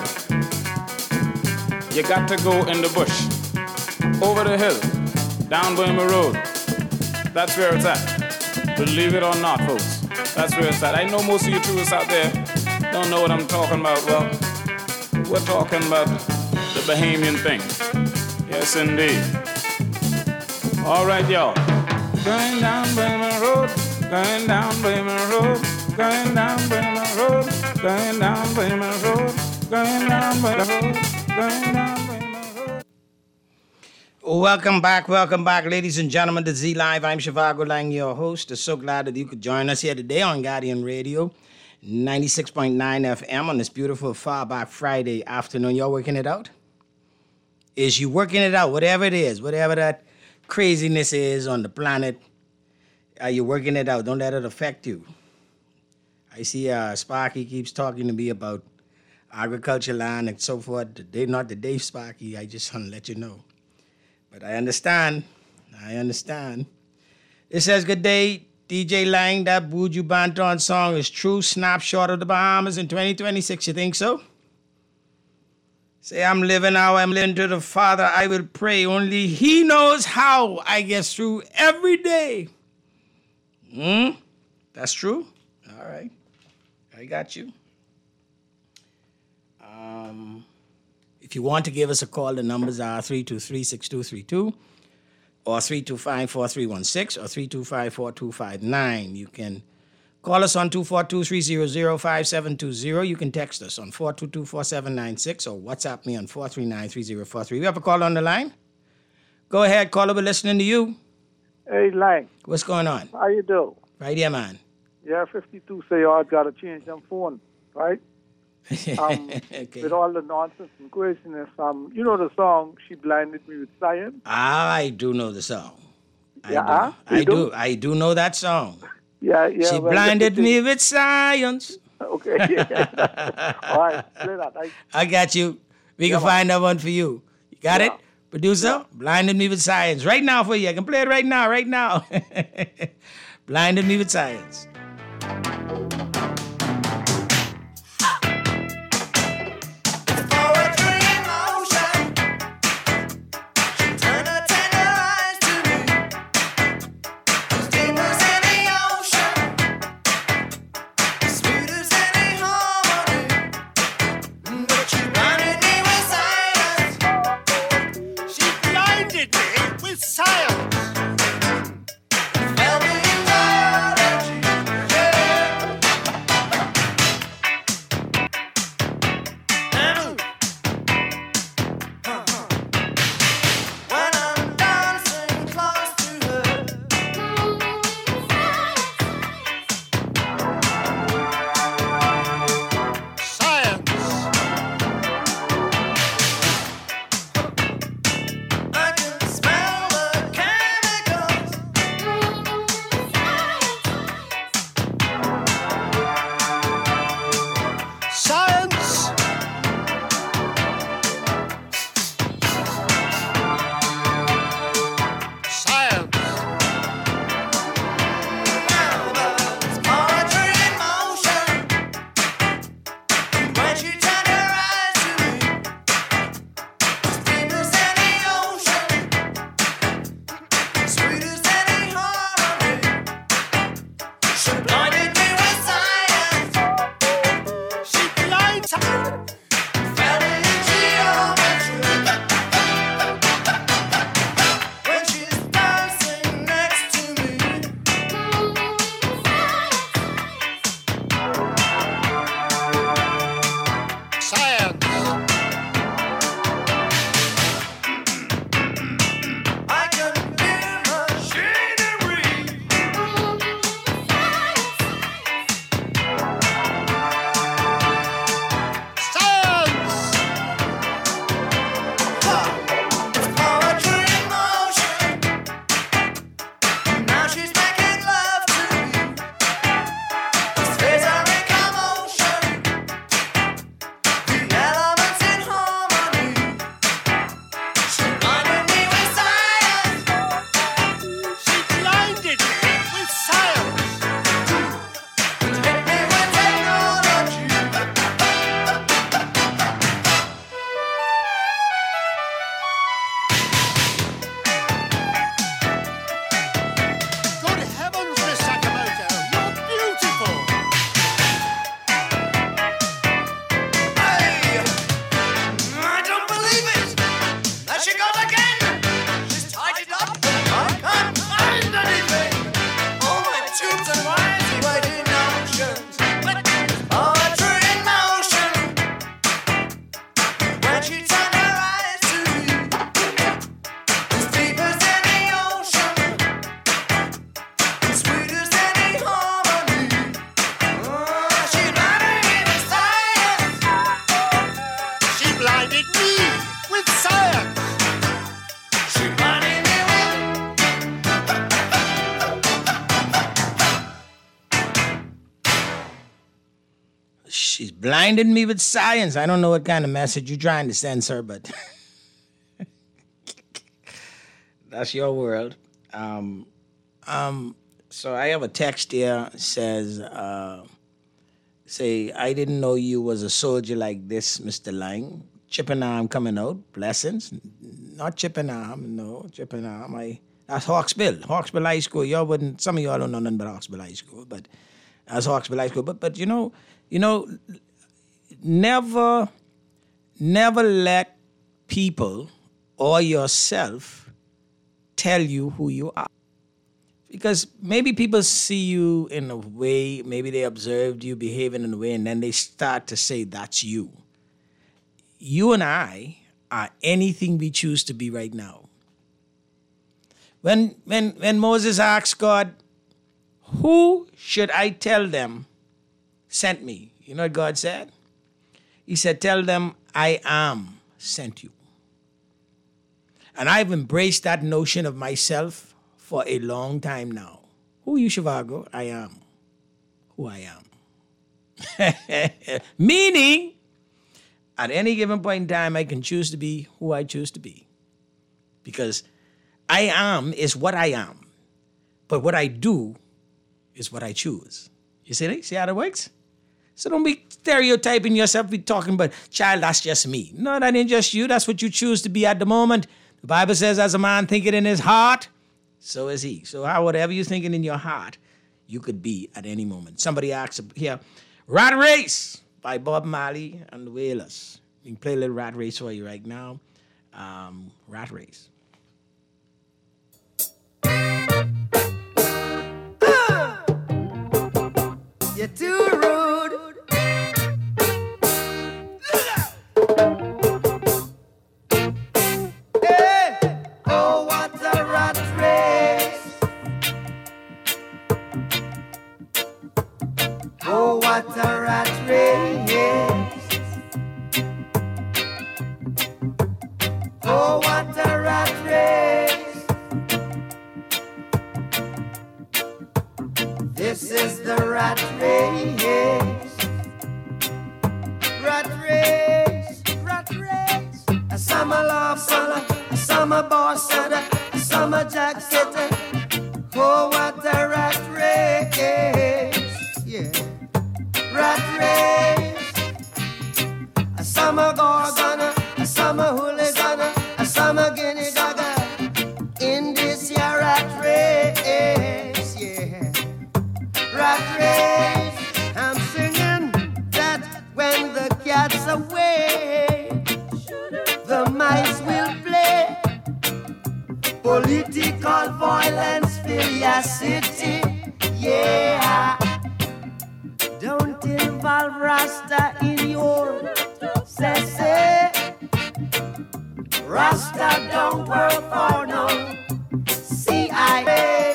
Speaker 15: you got to go in the bush, over the hill, down Boehmer Road. That's where it's at. Believe it or not, folks, that's where it's at. I know most of you tourists out there don't know what I'm talking about. Well, we're talking about the Bahamian thing. Yes, indeed. All right, y'all. Going down Boehmer Road, going down Boehmer Road, going down Boehmer Road, going down Boehmer Road, going down Boehmer Road, going down Boehmer Road.
Speaker 4: Welcome back, ladies and gentlemen, to Z Live. I'm Shivago Lang, your host. I'm so glad that you could join us here today on Guardian Radio, 96.9 FM on this beautiful far back Friday afternoon. Y'all working it out? Is you working it out, whatever it is, whatever that craziness is on the planet, are you working it out? Don't let it affect you. I see Sparky keeps talking to me about agriculture land and so forth. Not the Dave Sparky, I just want to let you know. But I understand. It says, good day, DJ Lang, that Buju Banton song is true snapshot of the Bahamas in 2026. You think so? Say, I'm living how I'm living to the Father. I will pray. Only He knows how I get through every day. That's true? All right. I got you. If you want to give us a call, the numbers are 323-6232 or 325-4316 or 325-4259. You can call us on 242-300-5720. You can text us on 422-4796 or WhatsApp me on 439-3043. We have a call on the line? Go ahead, caller. We're listening to you.
Speaker 16: Hey, Lang.
Speaker 4: What's going on?
Speaker 16: How you do?
Speaker 4: Right here, man.
Speaker 16: Yeah, 52 say y'all got to change them phone, right?
Speaker 4: Okay.
Speaker 16: With all the nonsense and craziness. You know the song, She Blinded Me with Science?
Speaker 4: I do know the song.
Speaker 16: I
Speaker 4: do know that song.
Speaker 16: Yeah.
Speaker 4: She
Speaker 16: well,
Speaker 4: blinded me with science.
Speaker 16: Okay. All right. Play that.
Speaker 4: I got you. We can find that one for you. You got it? Producer, blinded me with science. Right now for you. I can play it right now. Blinded me with science. She's blinded me with science. I don't know what kind of message you're trying to send, sir, but that's your world. So I have a text here says, say, I didn't know you was a soldier like this, Mr. Lang. Chippenham coming out. Blessings. Not Chippenham, no, Chippenham. That's Hawksbill. Hawksbill High School. Y'all wouldn't, some of y'all don't know nothing about Hawksbill High School, but that's Hawksbill High School. But you know, never let people or yourself tell you who you are. Because maybe people see you in a way, maybe they observed you behaving in a way, and then they start to say that's you. You and I are anything we choose to be right now. When Moses asked God, who should I tell them sent me? You know what God said? He said, tell them I am sent you. And I've embraced that notion of myself for a long time now. Who are you, Shivago? I am who I am. Meaning, at any given point in time, I can choose to be who I choose to be. Because I am is what I am. But what I do is what I choose. You see that? See how that works? So don't be stereotyping yourself, be talking about, child, that's just me. No, that ain't just you. That's what you choose to be at the moment. The Bible says, as a man thinketh in his heart, so is he. So whatever you're thinking in your heart, you could be at any moment. Somebody asked here, Rat Race by Bob Marley and the Wailers. We can play a little Rat Race for you right now. Rat Race.
Speaker 9: You're too rude. Hey, oh, what a rat race. Oh, what a rat race. Oh, what a rat race. This is the rat race. Rat race. Rat race. A summer love summer, a summer boss a summer jack sitter. Oh, what a rat race. Yeah. Rat race. A summer gorgon, a summer hooligan, a summer guinea gaga. In this year rat race. Yeah. Rat race, I'm singing that when the cat's away, the mice will play. Political violence fill your city, yeah. Don't involve Rasta in your say. Rasta don't work for no CIA.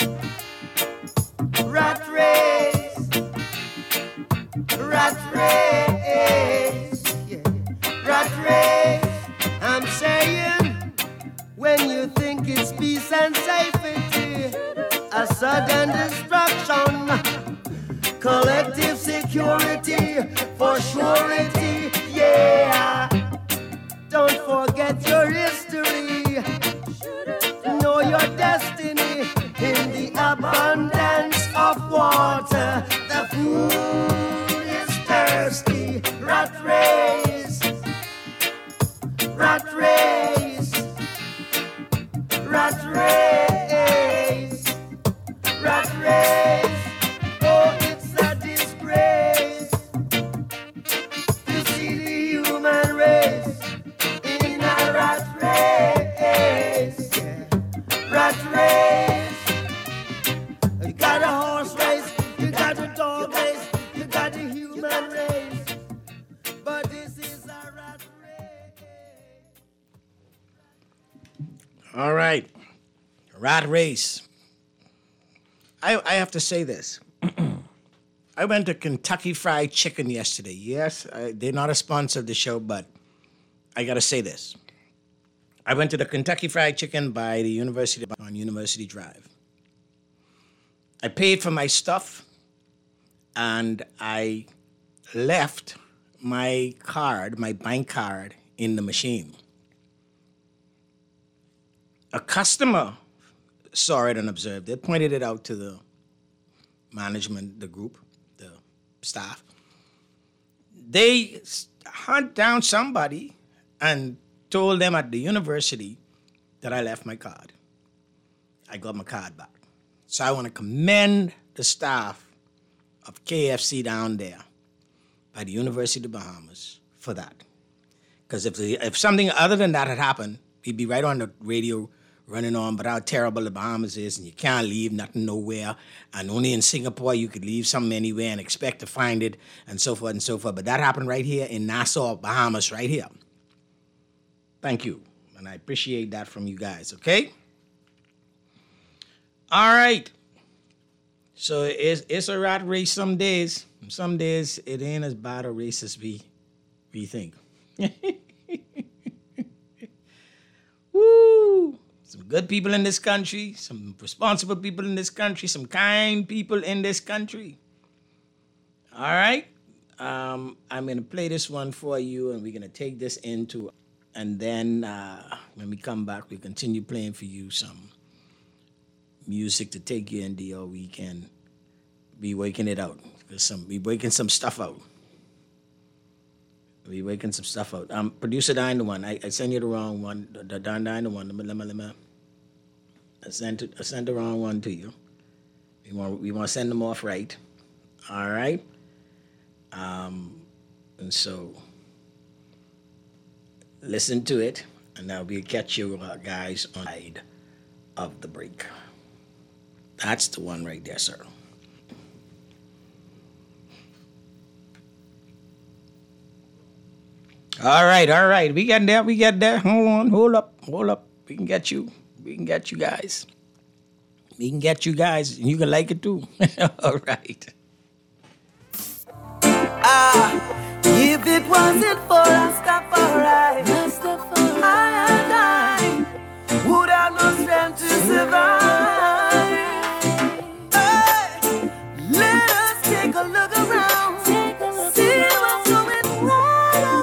Speaker 9: Rat race, rat race, yeah. Rat race. I'm saying, when you think it's peace and safety, a sudden destruction, collective security for surety, yeah. Don't forget your history, know your destiny in the abundance of water. The food is thirsty. Rat race, rat race, rat race, rat race. Oh, it's a disgrace to see the human race in a rat race. Yeah. Rat race. You got a horse race, you got a dog race, you got a human race, but this is a rat race.
Speaker 4: All right. Rat Race. I have to say this. I went to Kentucky Fried Chicken yesterday. Yes, they're not a sponsor of the show, but I got to say this. I went to the Kentucky Fried Chicken by the University on University Drive. I paid for my stuff, and I left my card, my bank card, in the machine. A customer saw it and observed it, pointed it out to the management, the group, the staff. They hunt down somebody and told them at the university that I left my card. I got my card back. So I want to commend the staff of KFC down there by the University of the Bahamas for that. Because if something other than that had happened, we'd be right on the radio running on about how terrible the Bahamas is and you can't leave nothing nowhere. And only in Singapore you could leave something anywhere and expect to find it and so forth and so forth. But that happened right here in Nassau, Bahamas, right here. Thank you. And I appreciate that from you guys, okay? All right. So it's a rat race some days. Some days it ain't as bad a race as we think. Woo! Some good people in this country, some responsible people in this country, some kind people in this country. All right? I'm going to play this one for you, and we're going to take this into, and then when we come back, we'll continue playing for you some music to take you into your weekend. Be waking it out. We waking some stuff out. We waking some stuff out. Producer Dine the one. I sent you the wrong one. The Dine the one. Let me. I sent the wrong one to you. We want to send them off right. All right. And so listen to it, and I'll be catch you guys on the side of the break. That's the one right there, sir. All right. We get there. Hold up. We can get you guys. And you can like it too. All right.
Speaker 9: If it wasn't for Rastafari, I would have no strength to survive. Hey, let us take a look around, see what's going on.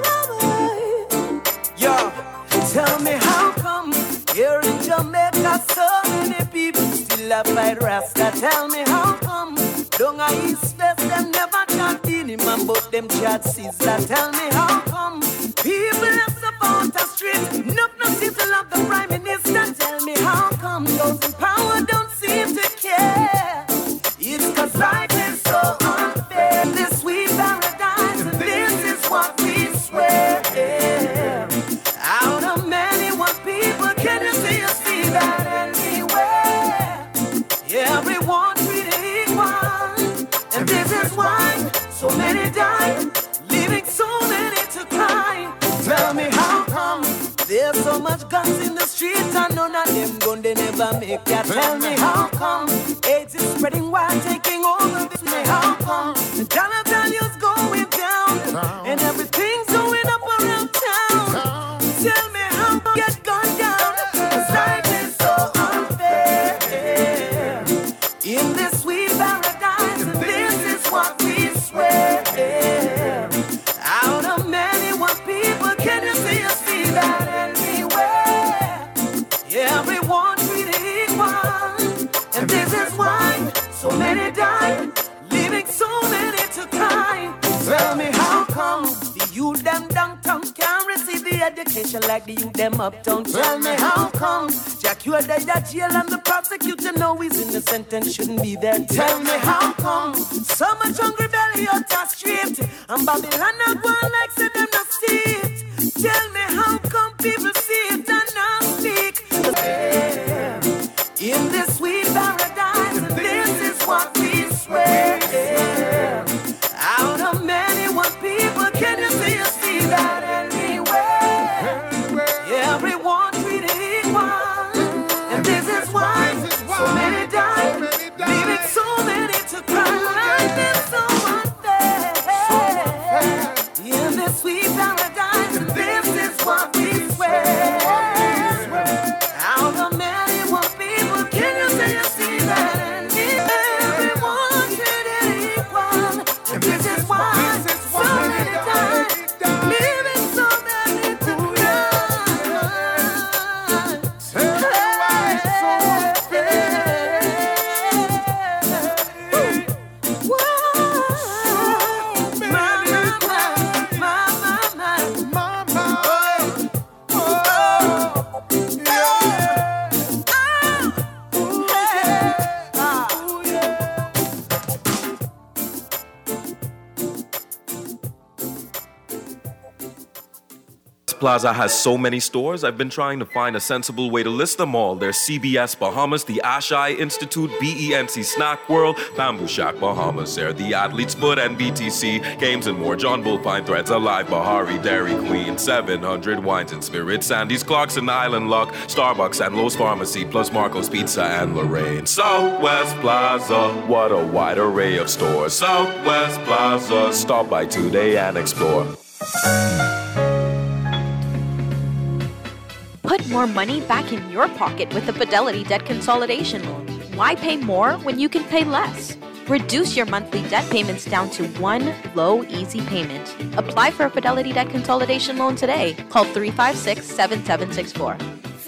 Speaker 9: Yo, tell me how come here in Jamaica so many people still have fight Rasta? Tell me how come down a East West them never chat in man, but them chat Caesar. Tell me how come people have support a street, no people of the Prime Minister. Tell me how come those in power don't seem to care. It's 'cause life is so unfair. This sweet paradise, and this is what we swear. Out of many one people, can you see that anywhere? Everyone treated equal, and this is why so many die, leaving so many to cry. Tell me how come there's so much guns in the streets and none of them gun they never make ya. Tell me how come AIDS is spreading wild, taking over. Tell me how come the dollar value's going down and everything's going up around town. Tell me how come get gone down, 'cause life is so unfair. In this sweet paradise, and this is what we swear. Out of many one people, can you see that anywhere? Everyone treated equal, and this is why so many die, leaving so many to cry. Tell me how come the youth them downtown can't receive the education like the youth them uptown? Tell me how come Jack you are dead at jail and the prosecutor know he's innocent and shouldn't be there? Tell me how come so much hungry belly out the street and Babylon not one like say them not see it? Tell me how come people see it and not speak? In this sweet paradise, and this is what we swear. Out of many one people, can you see that anywhere? Everyone treated equal, and this is why so many die, leaving so many to cry. Life is so unfair. In this sweet paradise, and this is what we swear. Out of many one people, can you see that anywhere? Everyone treated equal, and this is why so many die, leaving so many to cry.
Speaker 17: Plaza has so many stores, I've been trying to find a sensible way to list them all. There's CBS Bahamas, the Ashai Institute, BENC Snack World, Bamboo Shack Bahamas, there, the Athlete's Foot, NBTC, Games and More, John Bullpine Threads, Alive, Bahari, Dairy Queen, 700 Wines and Spirits, Sandy's Clarkson, Island Luck, Starbucks and Lowe's Pharmacy, plus Marco's Pizza and Lorraine. Southwest Plaza, what a wide array of stores. Southwest Plaza, stop by today and explore.
Speaker 18: Put more money back in your pocket with the Fidelity Debt Consolidation Loan. Why pay more when you can pay less? Reduce your monthly debt payments down to one low, easy payment. Apply for a Fidelity Debt Consolidation Loan today. Call 356-7764.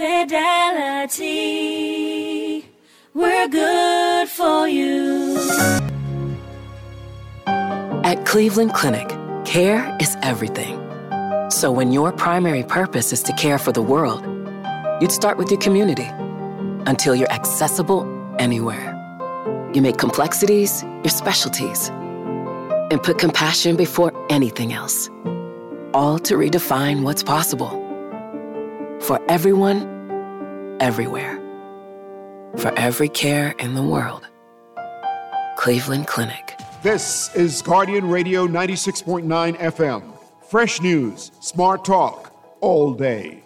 Speaker 2: Fidelity, we're good for you.
Speaker 19: At Cleveland Clinic, care is everything. So when your primary purpose is to care for the world, you'd start with your community until you're accessible anywhere. You make complexities your specialties and put compassion before anything else, all to redefine what's possible. For everyone, everywhere. For every care in the world. Cleveland Clinic.
Speaker 1: This is Guardian Radio 96.9 FM. Fresh news, smart talk, all day.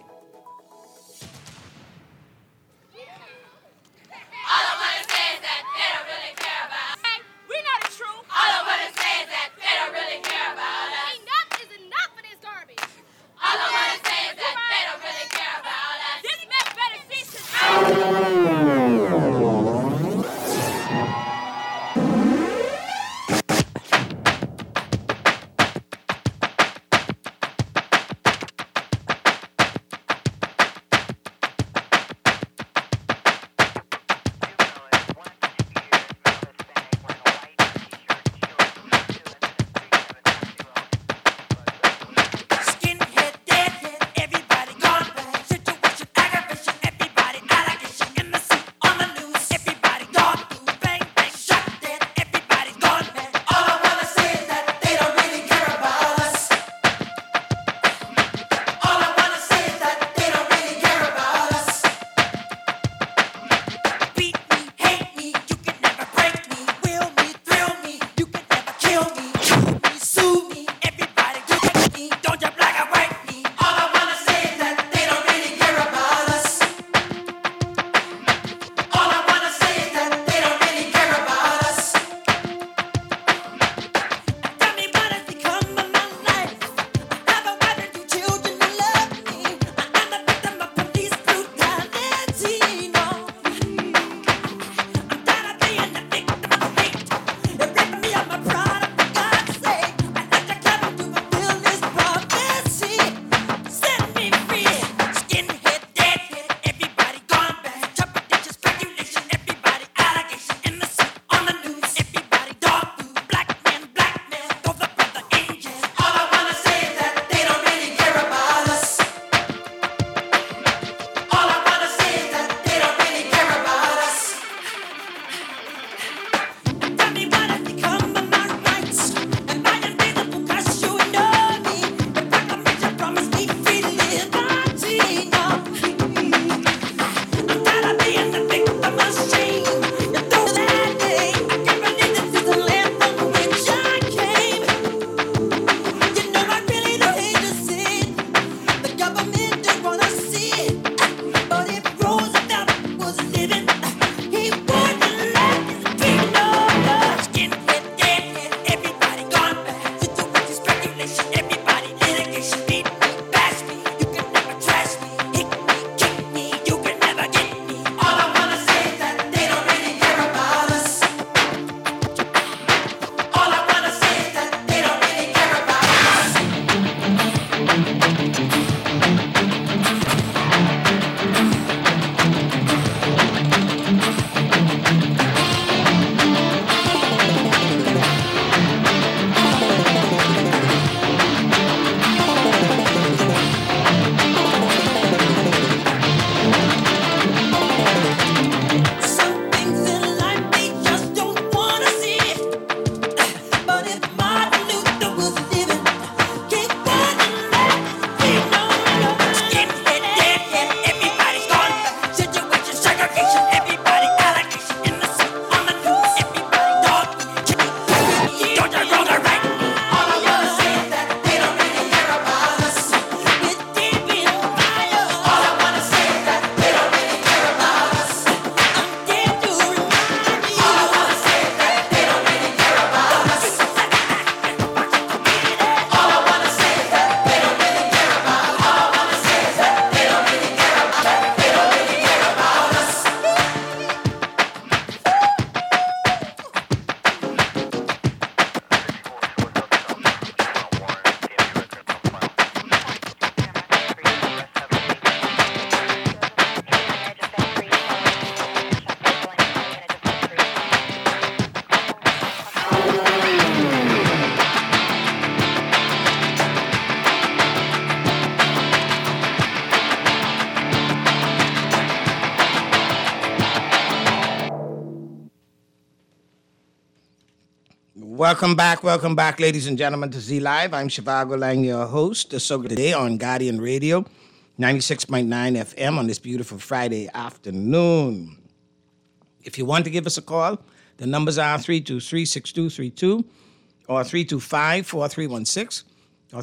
Speaker 4: Welcome back, ladies and gentlemen, to Z Live. I'm Shivago Lang, your host. So today on Guardian Radio, 96.9 FM on this beautiful Friday afternoon. If you want to give us a call, the numbers are 323-6232 or 325-4316 or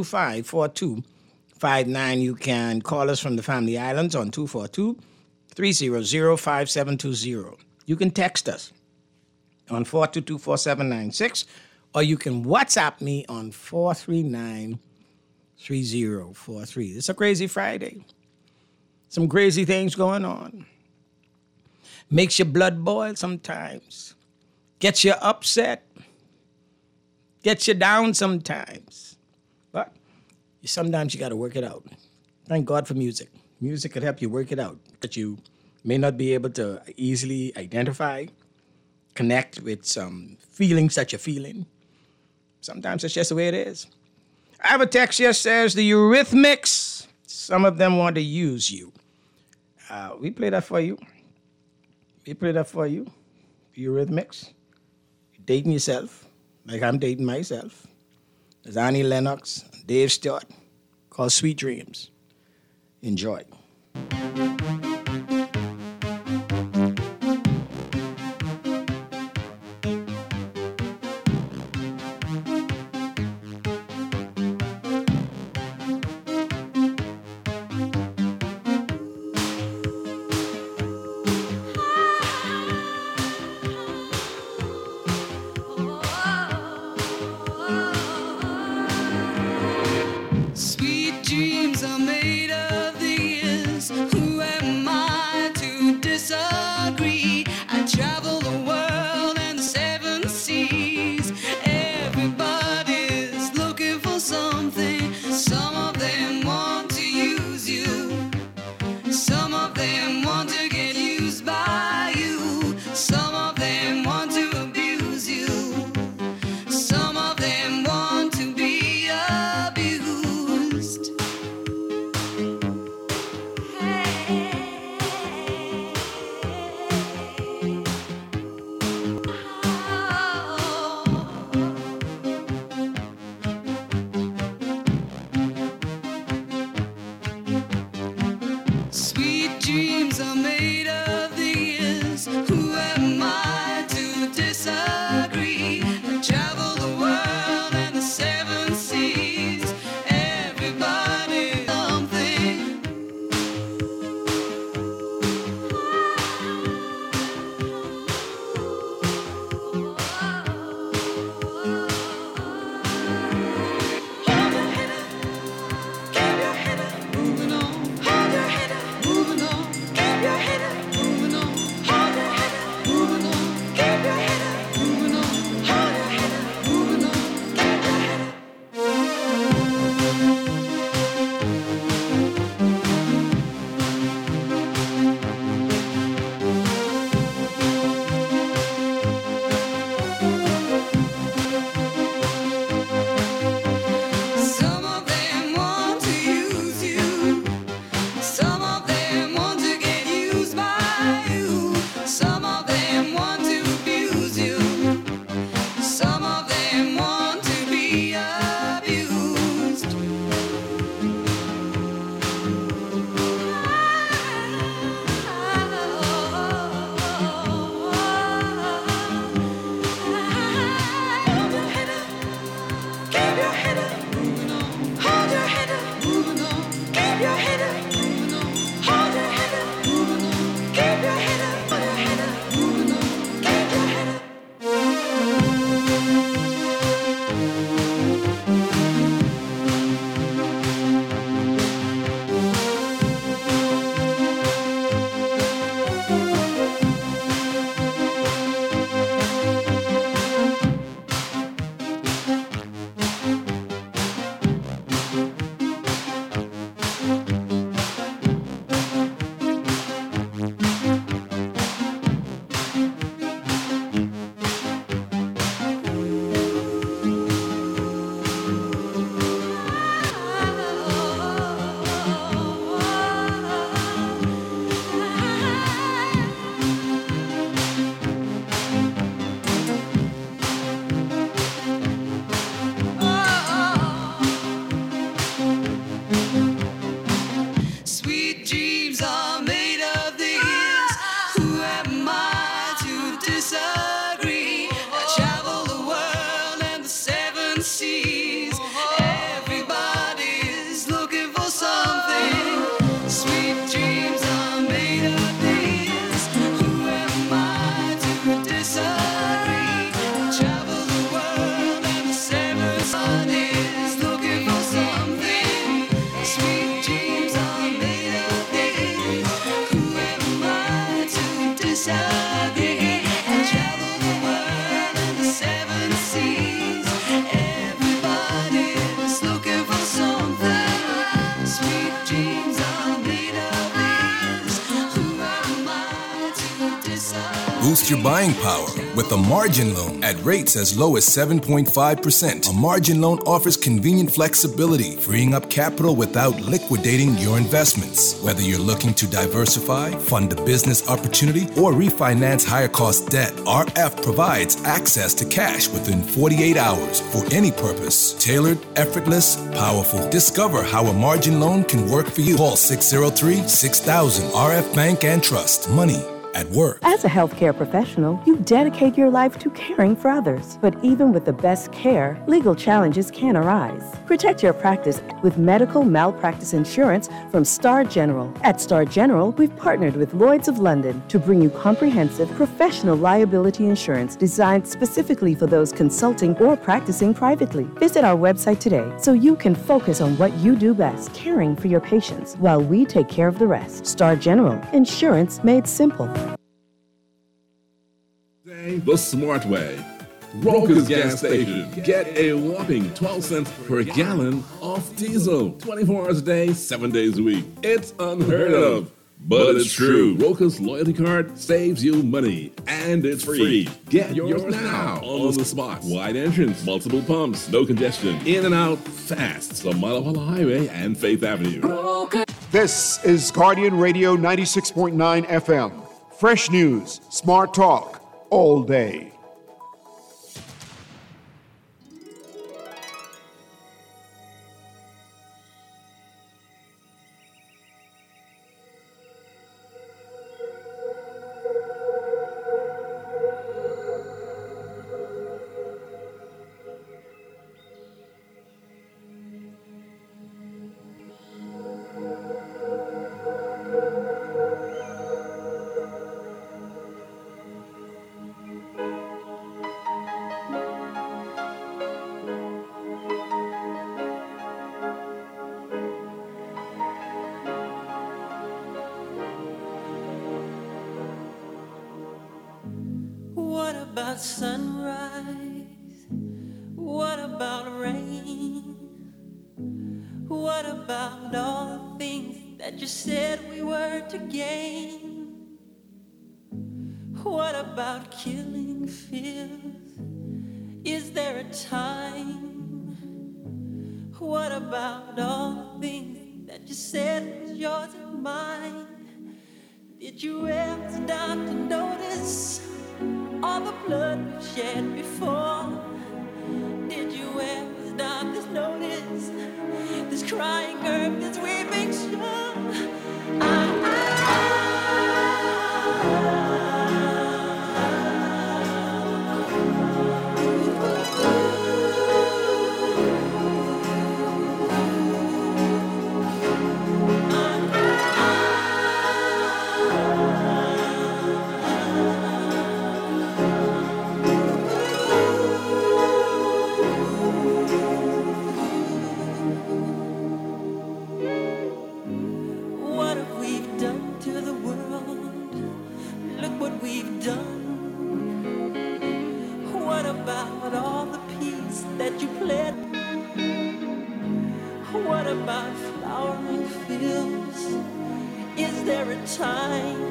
Speaker 4: 325-4259. You can call us from the Family Islands on 242-300-5720. You can text us on 422-4796, or you can WhatsApp me on 439-3043. It's a crazy Friday. Some crazy things going on. Makes your blood boil sometimes. Gets you upset. Gets you down sometimes. But sometimes you got to work it out. Thank God for music. Music could help you work it out, that you may not be able to easily identify, connect with some feelings that you're feeling. Sometimes it's just the way it is. I have a text here that says the Eurythmics, some of them want to use you. We play that for you. Eurythmics. You're dating yourself, like I'm dating myself. There's Annie Lennox, Dave Stewart, called Sweet Dreams. Enjoy.
Speaker 6: Sweet dreams are made of the Everybody's looking for something. Sweet dreams are made of this. Who am I to disagree? And travel the world and the seven seas. Everybody's looking for something. Sweet dreams are made of this. Who am I to disagree?
Speaker 7: Boost your buying power with a margin loan at rates as low as 7.5%. A margin loan offers convenient flexibility, freeing up capital without liquidating your investments. Whether you're looking to diversify, fund a business opportunity, or refinance higher cost debt, RF provides access to cash within 48 hours for any purpose. Tailored, effortless, powerful. Discover how a margin loan can work for you. Call 603-6000. RF Bank and Trust. Money at work.
Speaker 20: As a healthcare professional, you dedicate your life to caring for others. But even with the best care, legal challenges can arise. Protect your practice with medical malpractice insurance from Star General. At Star General, we've partnered with Lloyd's of London to bring you comprehensive professional liability insurance designed specifically for those consulting or practicing privately. Visit our website today so you can focus on what you do best, caring for your patients, while we take care of the rest. Star General, insurance made simple.
Speaker 21: The smart way. Roker's gas station. Get a whopping 12 cents per gallon off diesel. 24 hours a day, 7 days a week. It's unheard of, but it's true. Roker's loyalty card saves you money, and it's free. Get yours now on the spot. Wide entrance, multiple pumps, no congestion. In and out fast. It's on Malawala Highway and Faith Avenue.
Speaker 1: This is Guardian Radio 96.9 FM. Fresh news, smart talk, all day.
Speaker 6: What about sunrise? What about rain? What about all the things that you said we were to gain? What about killing fears? Is there a time? What about all the things that you said was yours and mine? Did you ever stop to notice all the blood we've shed before? Did you ever stop to notice this crying earth, this weeping shore? What have we done to the world? Look what we've done. What about all the peace that you pled? What about flowering fields? Is there a time?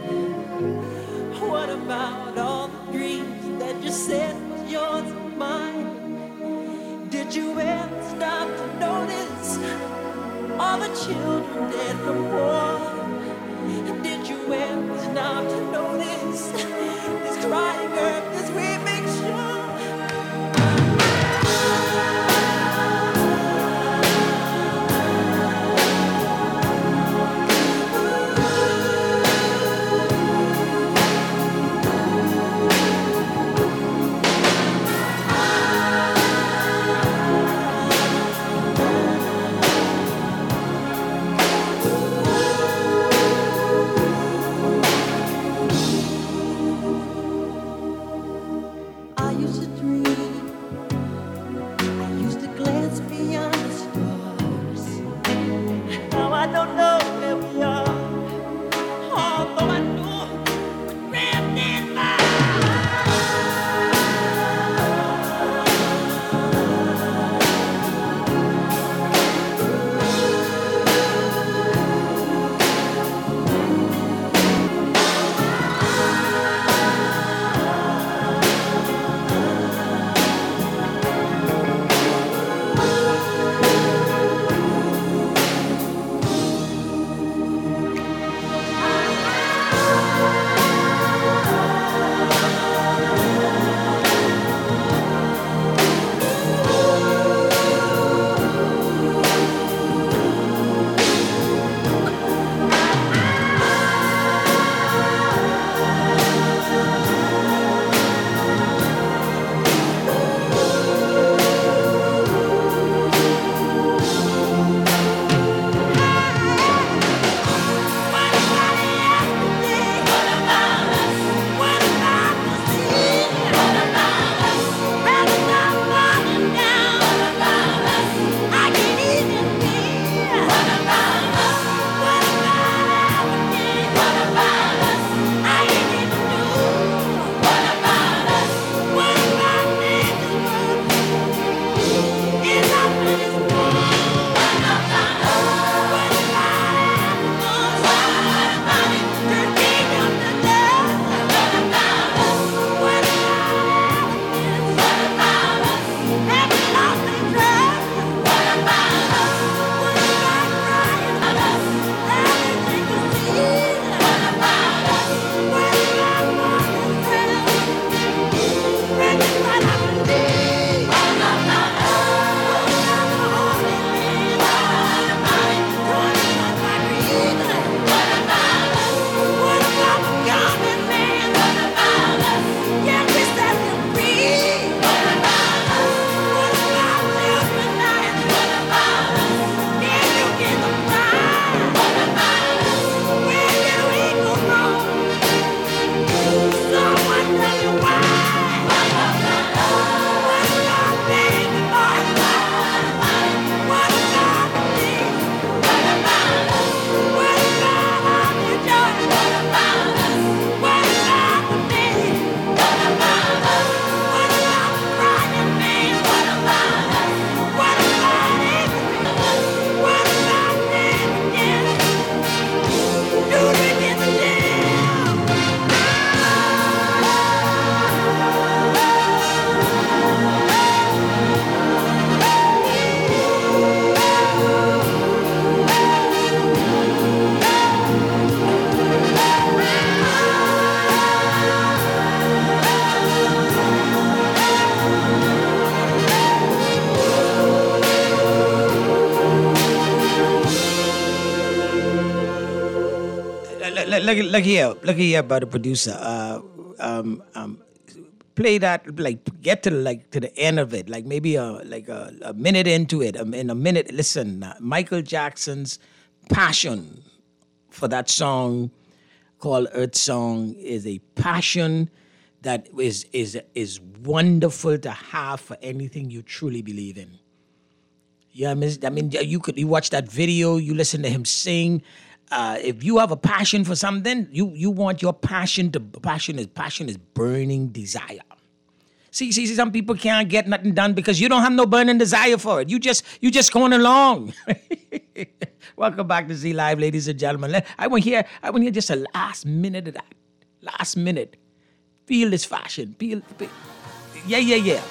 Speaker 6: What about all the dreams that you said was yours and mine? Did you ever stop to notice all the children dead from war? Did you ever stop to notice this crying earth, this weeping shore?
Speaker 4: look here, brother producer. Play that, like, get to the end of it, like maybe a minute into it. In a minute, listen. Michael Jackson's passion for that song called Earth Song is a passion that is wonderful to have for anything you truly believe in. Yeah, I mean, you watch that video, you listen to him sing. If you have a passion for something, you want your passion is burning desire. See, some people can't get nothing done because you don't have no burning desire for it. You just going along. Welcome back to Z Live, ladies and gentlemen. I want to hear just a last minute of that. Last minute. Feel this fashion. Feel. Yeah.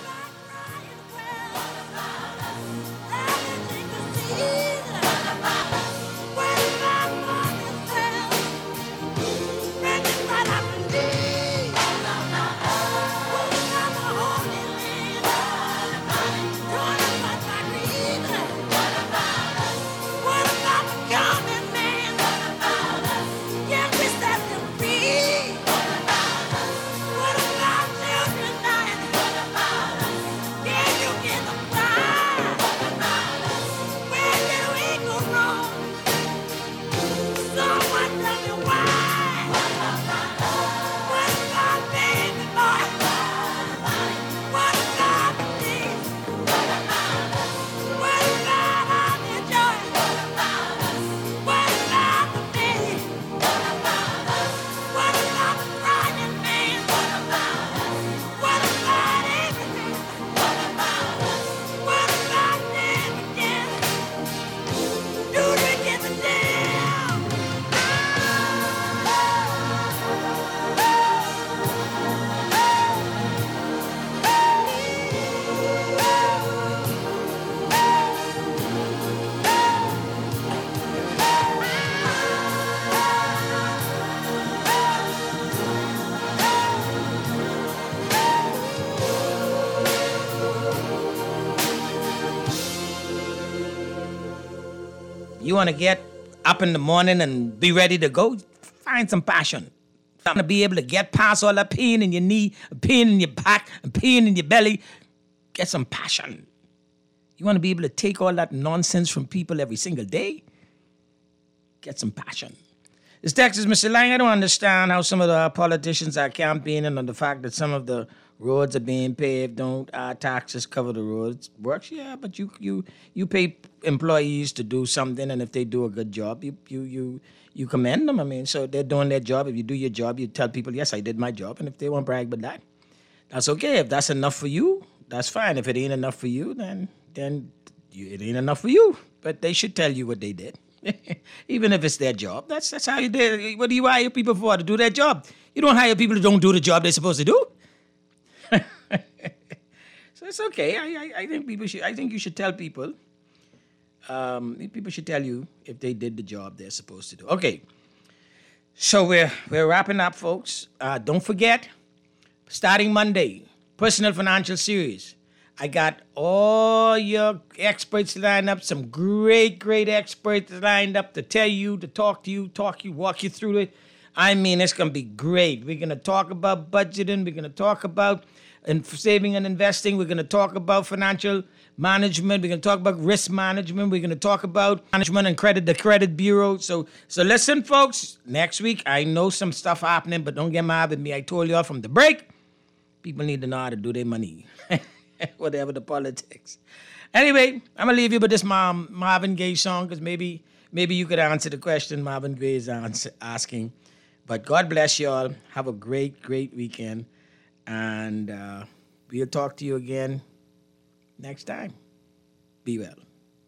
Speaker 4: You want to get up in the morning and be ready to go? Find some passion. You want to be able to get past all that pain in your knee, pain in your back, and pain in your belly. Get some passion. You want to be able to take all that nonsense from people every single day? Get some passion. This text is Mr. Lang. I don't understand how some of the politicians are campaigning on the fact that some of the roads are being paved. Don't our taxes cover the roads? Works, yeah, but you pay employees to do something, and if they do a good job, you commend them. I mean, so they're doing their job. If you do your job, you tell people, yes, I did my job, and if they won't brag about that, that's okay. If that's enough for you, that's fine. If it ain't enough for you, then it ain't enough for you. But they should tell you what they did. Even if it's their job. That's how you do. What do you hire people for? To do their job. You don't hire people who don't do the job they're supposed to do. So it's okay. I think you should tell people. People should tell you if they did the job they're supposed to do. Okay. So we're wrapping up, folks. Don't forget, starting Monday, Personal Financial Series. I got all your experts lined up, some great experts lined up to tell you, to talk to you, walk you through it. I mean, it's going to be great. We're going to talk about budgeting. We're going to talk about saving and investing. We're going to talk about financial management. We're going to talk about risk management. We're going to talk about management and the credit bureau. So listen, folks, next week, I know some stuff happening, but don't get mad at me. I told y'all from the break, people need to know how to do their money. Whatever the politics. Anyway, I'm going to leave you with this Marvin Gaye song because maybe you could answer the question Marvin Gaye is asking. But God bless you all. Have a great weekend. And we'll talk to you again next time. Be well.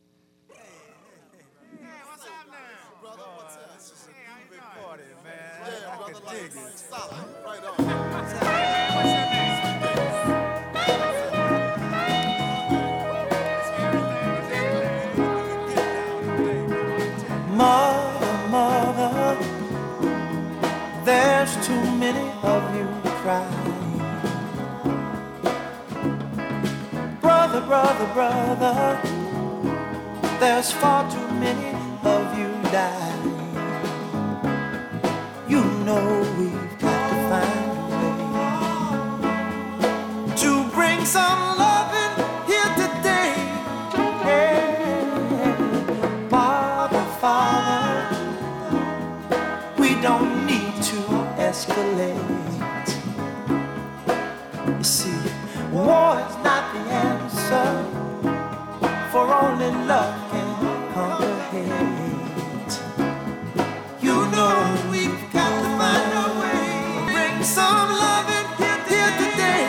Speaker 5: Mother, there's too many of you crying. Brother, there's far too many of you dying. You only love can conquer hate. You know we've got to find a way. Bring some love in here today.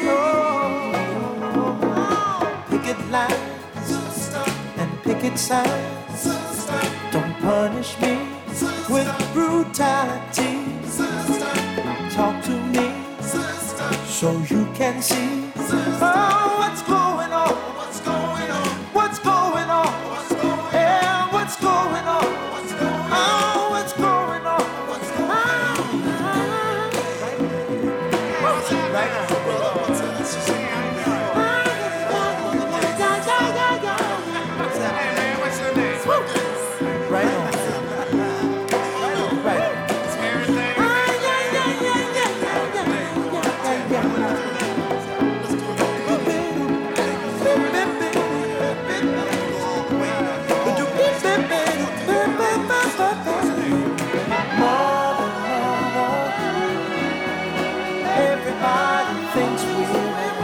Speaker 5: Picket lines and picket signs. Don't punish me with brutality. Talk to me so you can see what's going on. What's going on? What's going on? Yeah, what's going on? What's going on? What's going on? What's going on? Right now, right on. Everybody thinks we're at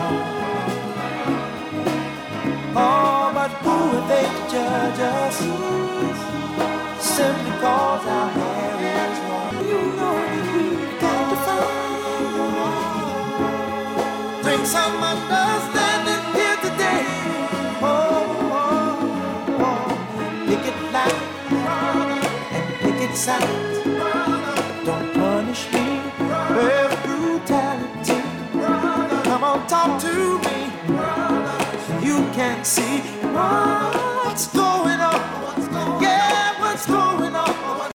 Speaker 5: home. Oh, but who are they to judge us? Simply cause our hair is long. You know that we've got to find. Bring some understanding here today. Picket line and picket signs. Don't punish me with brutality. Come on, talk to me. You can see what's going on. Yeah, what's going on.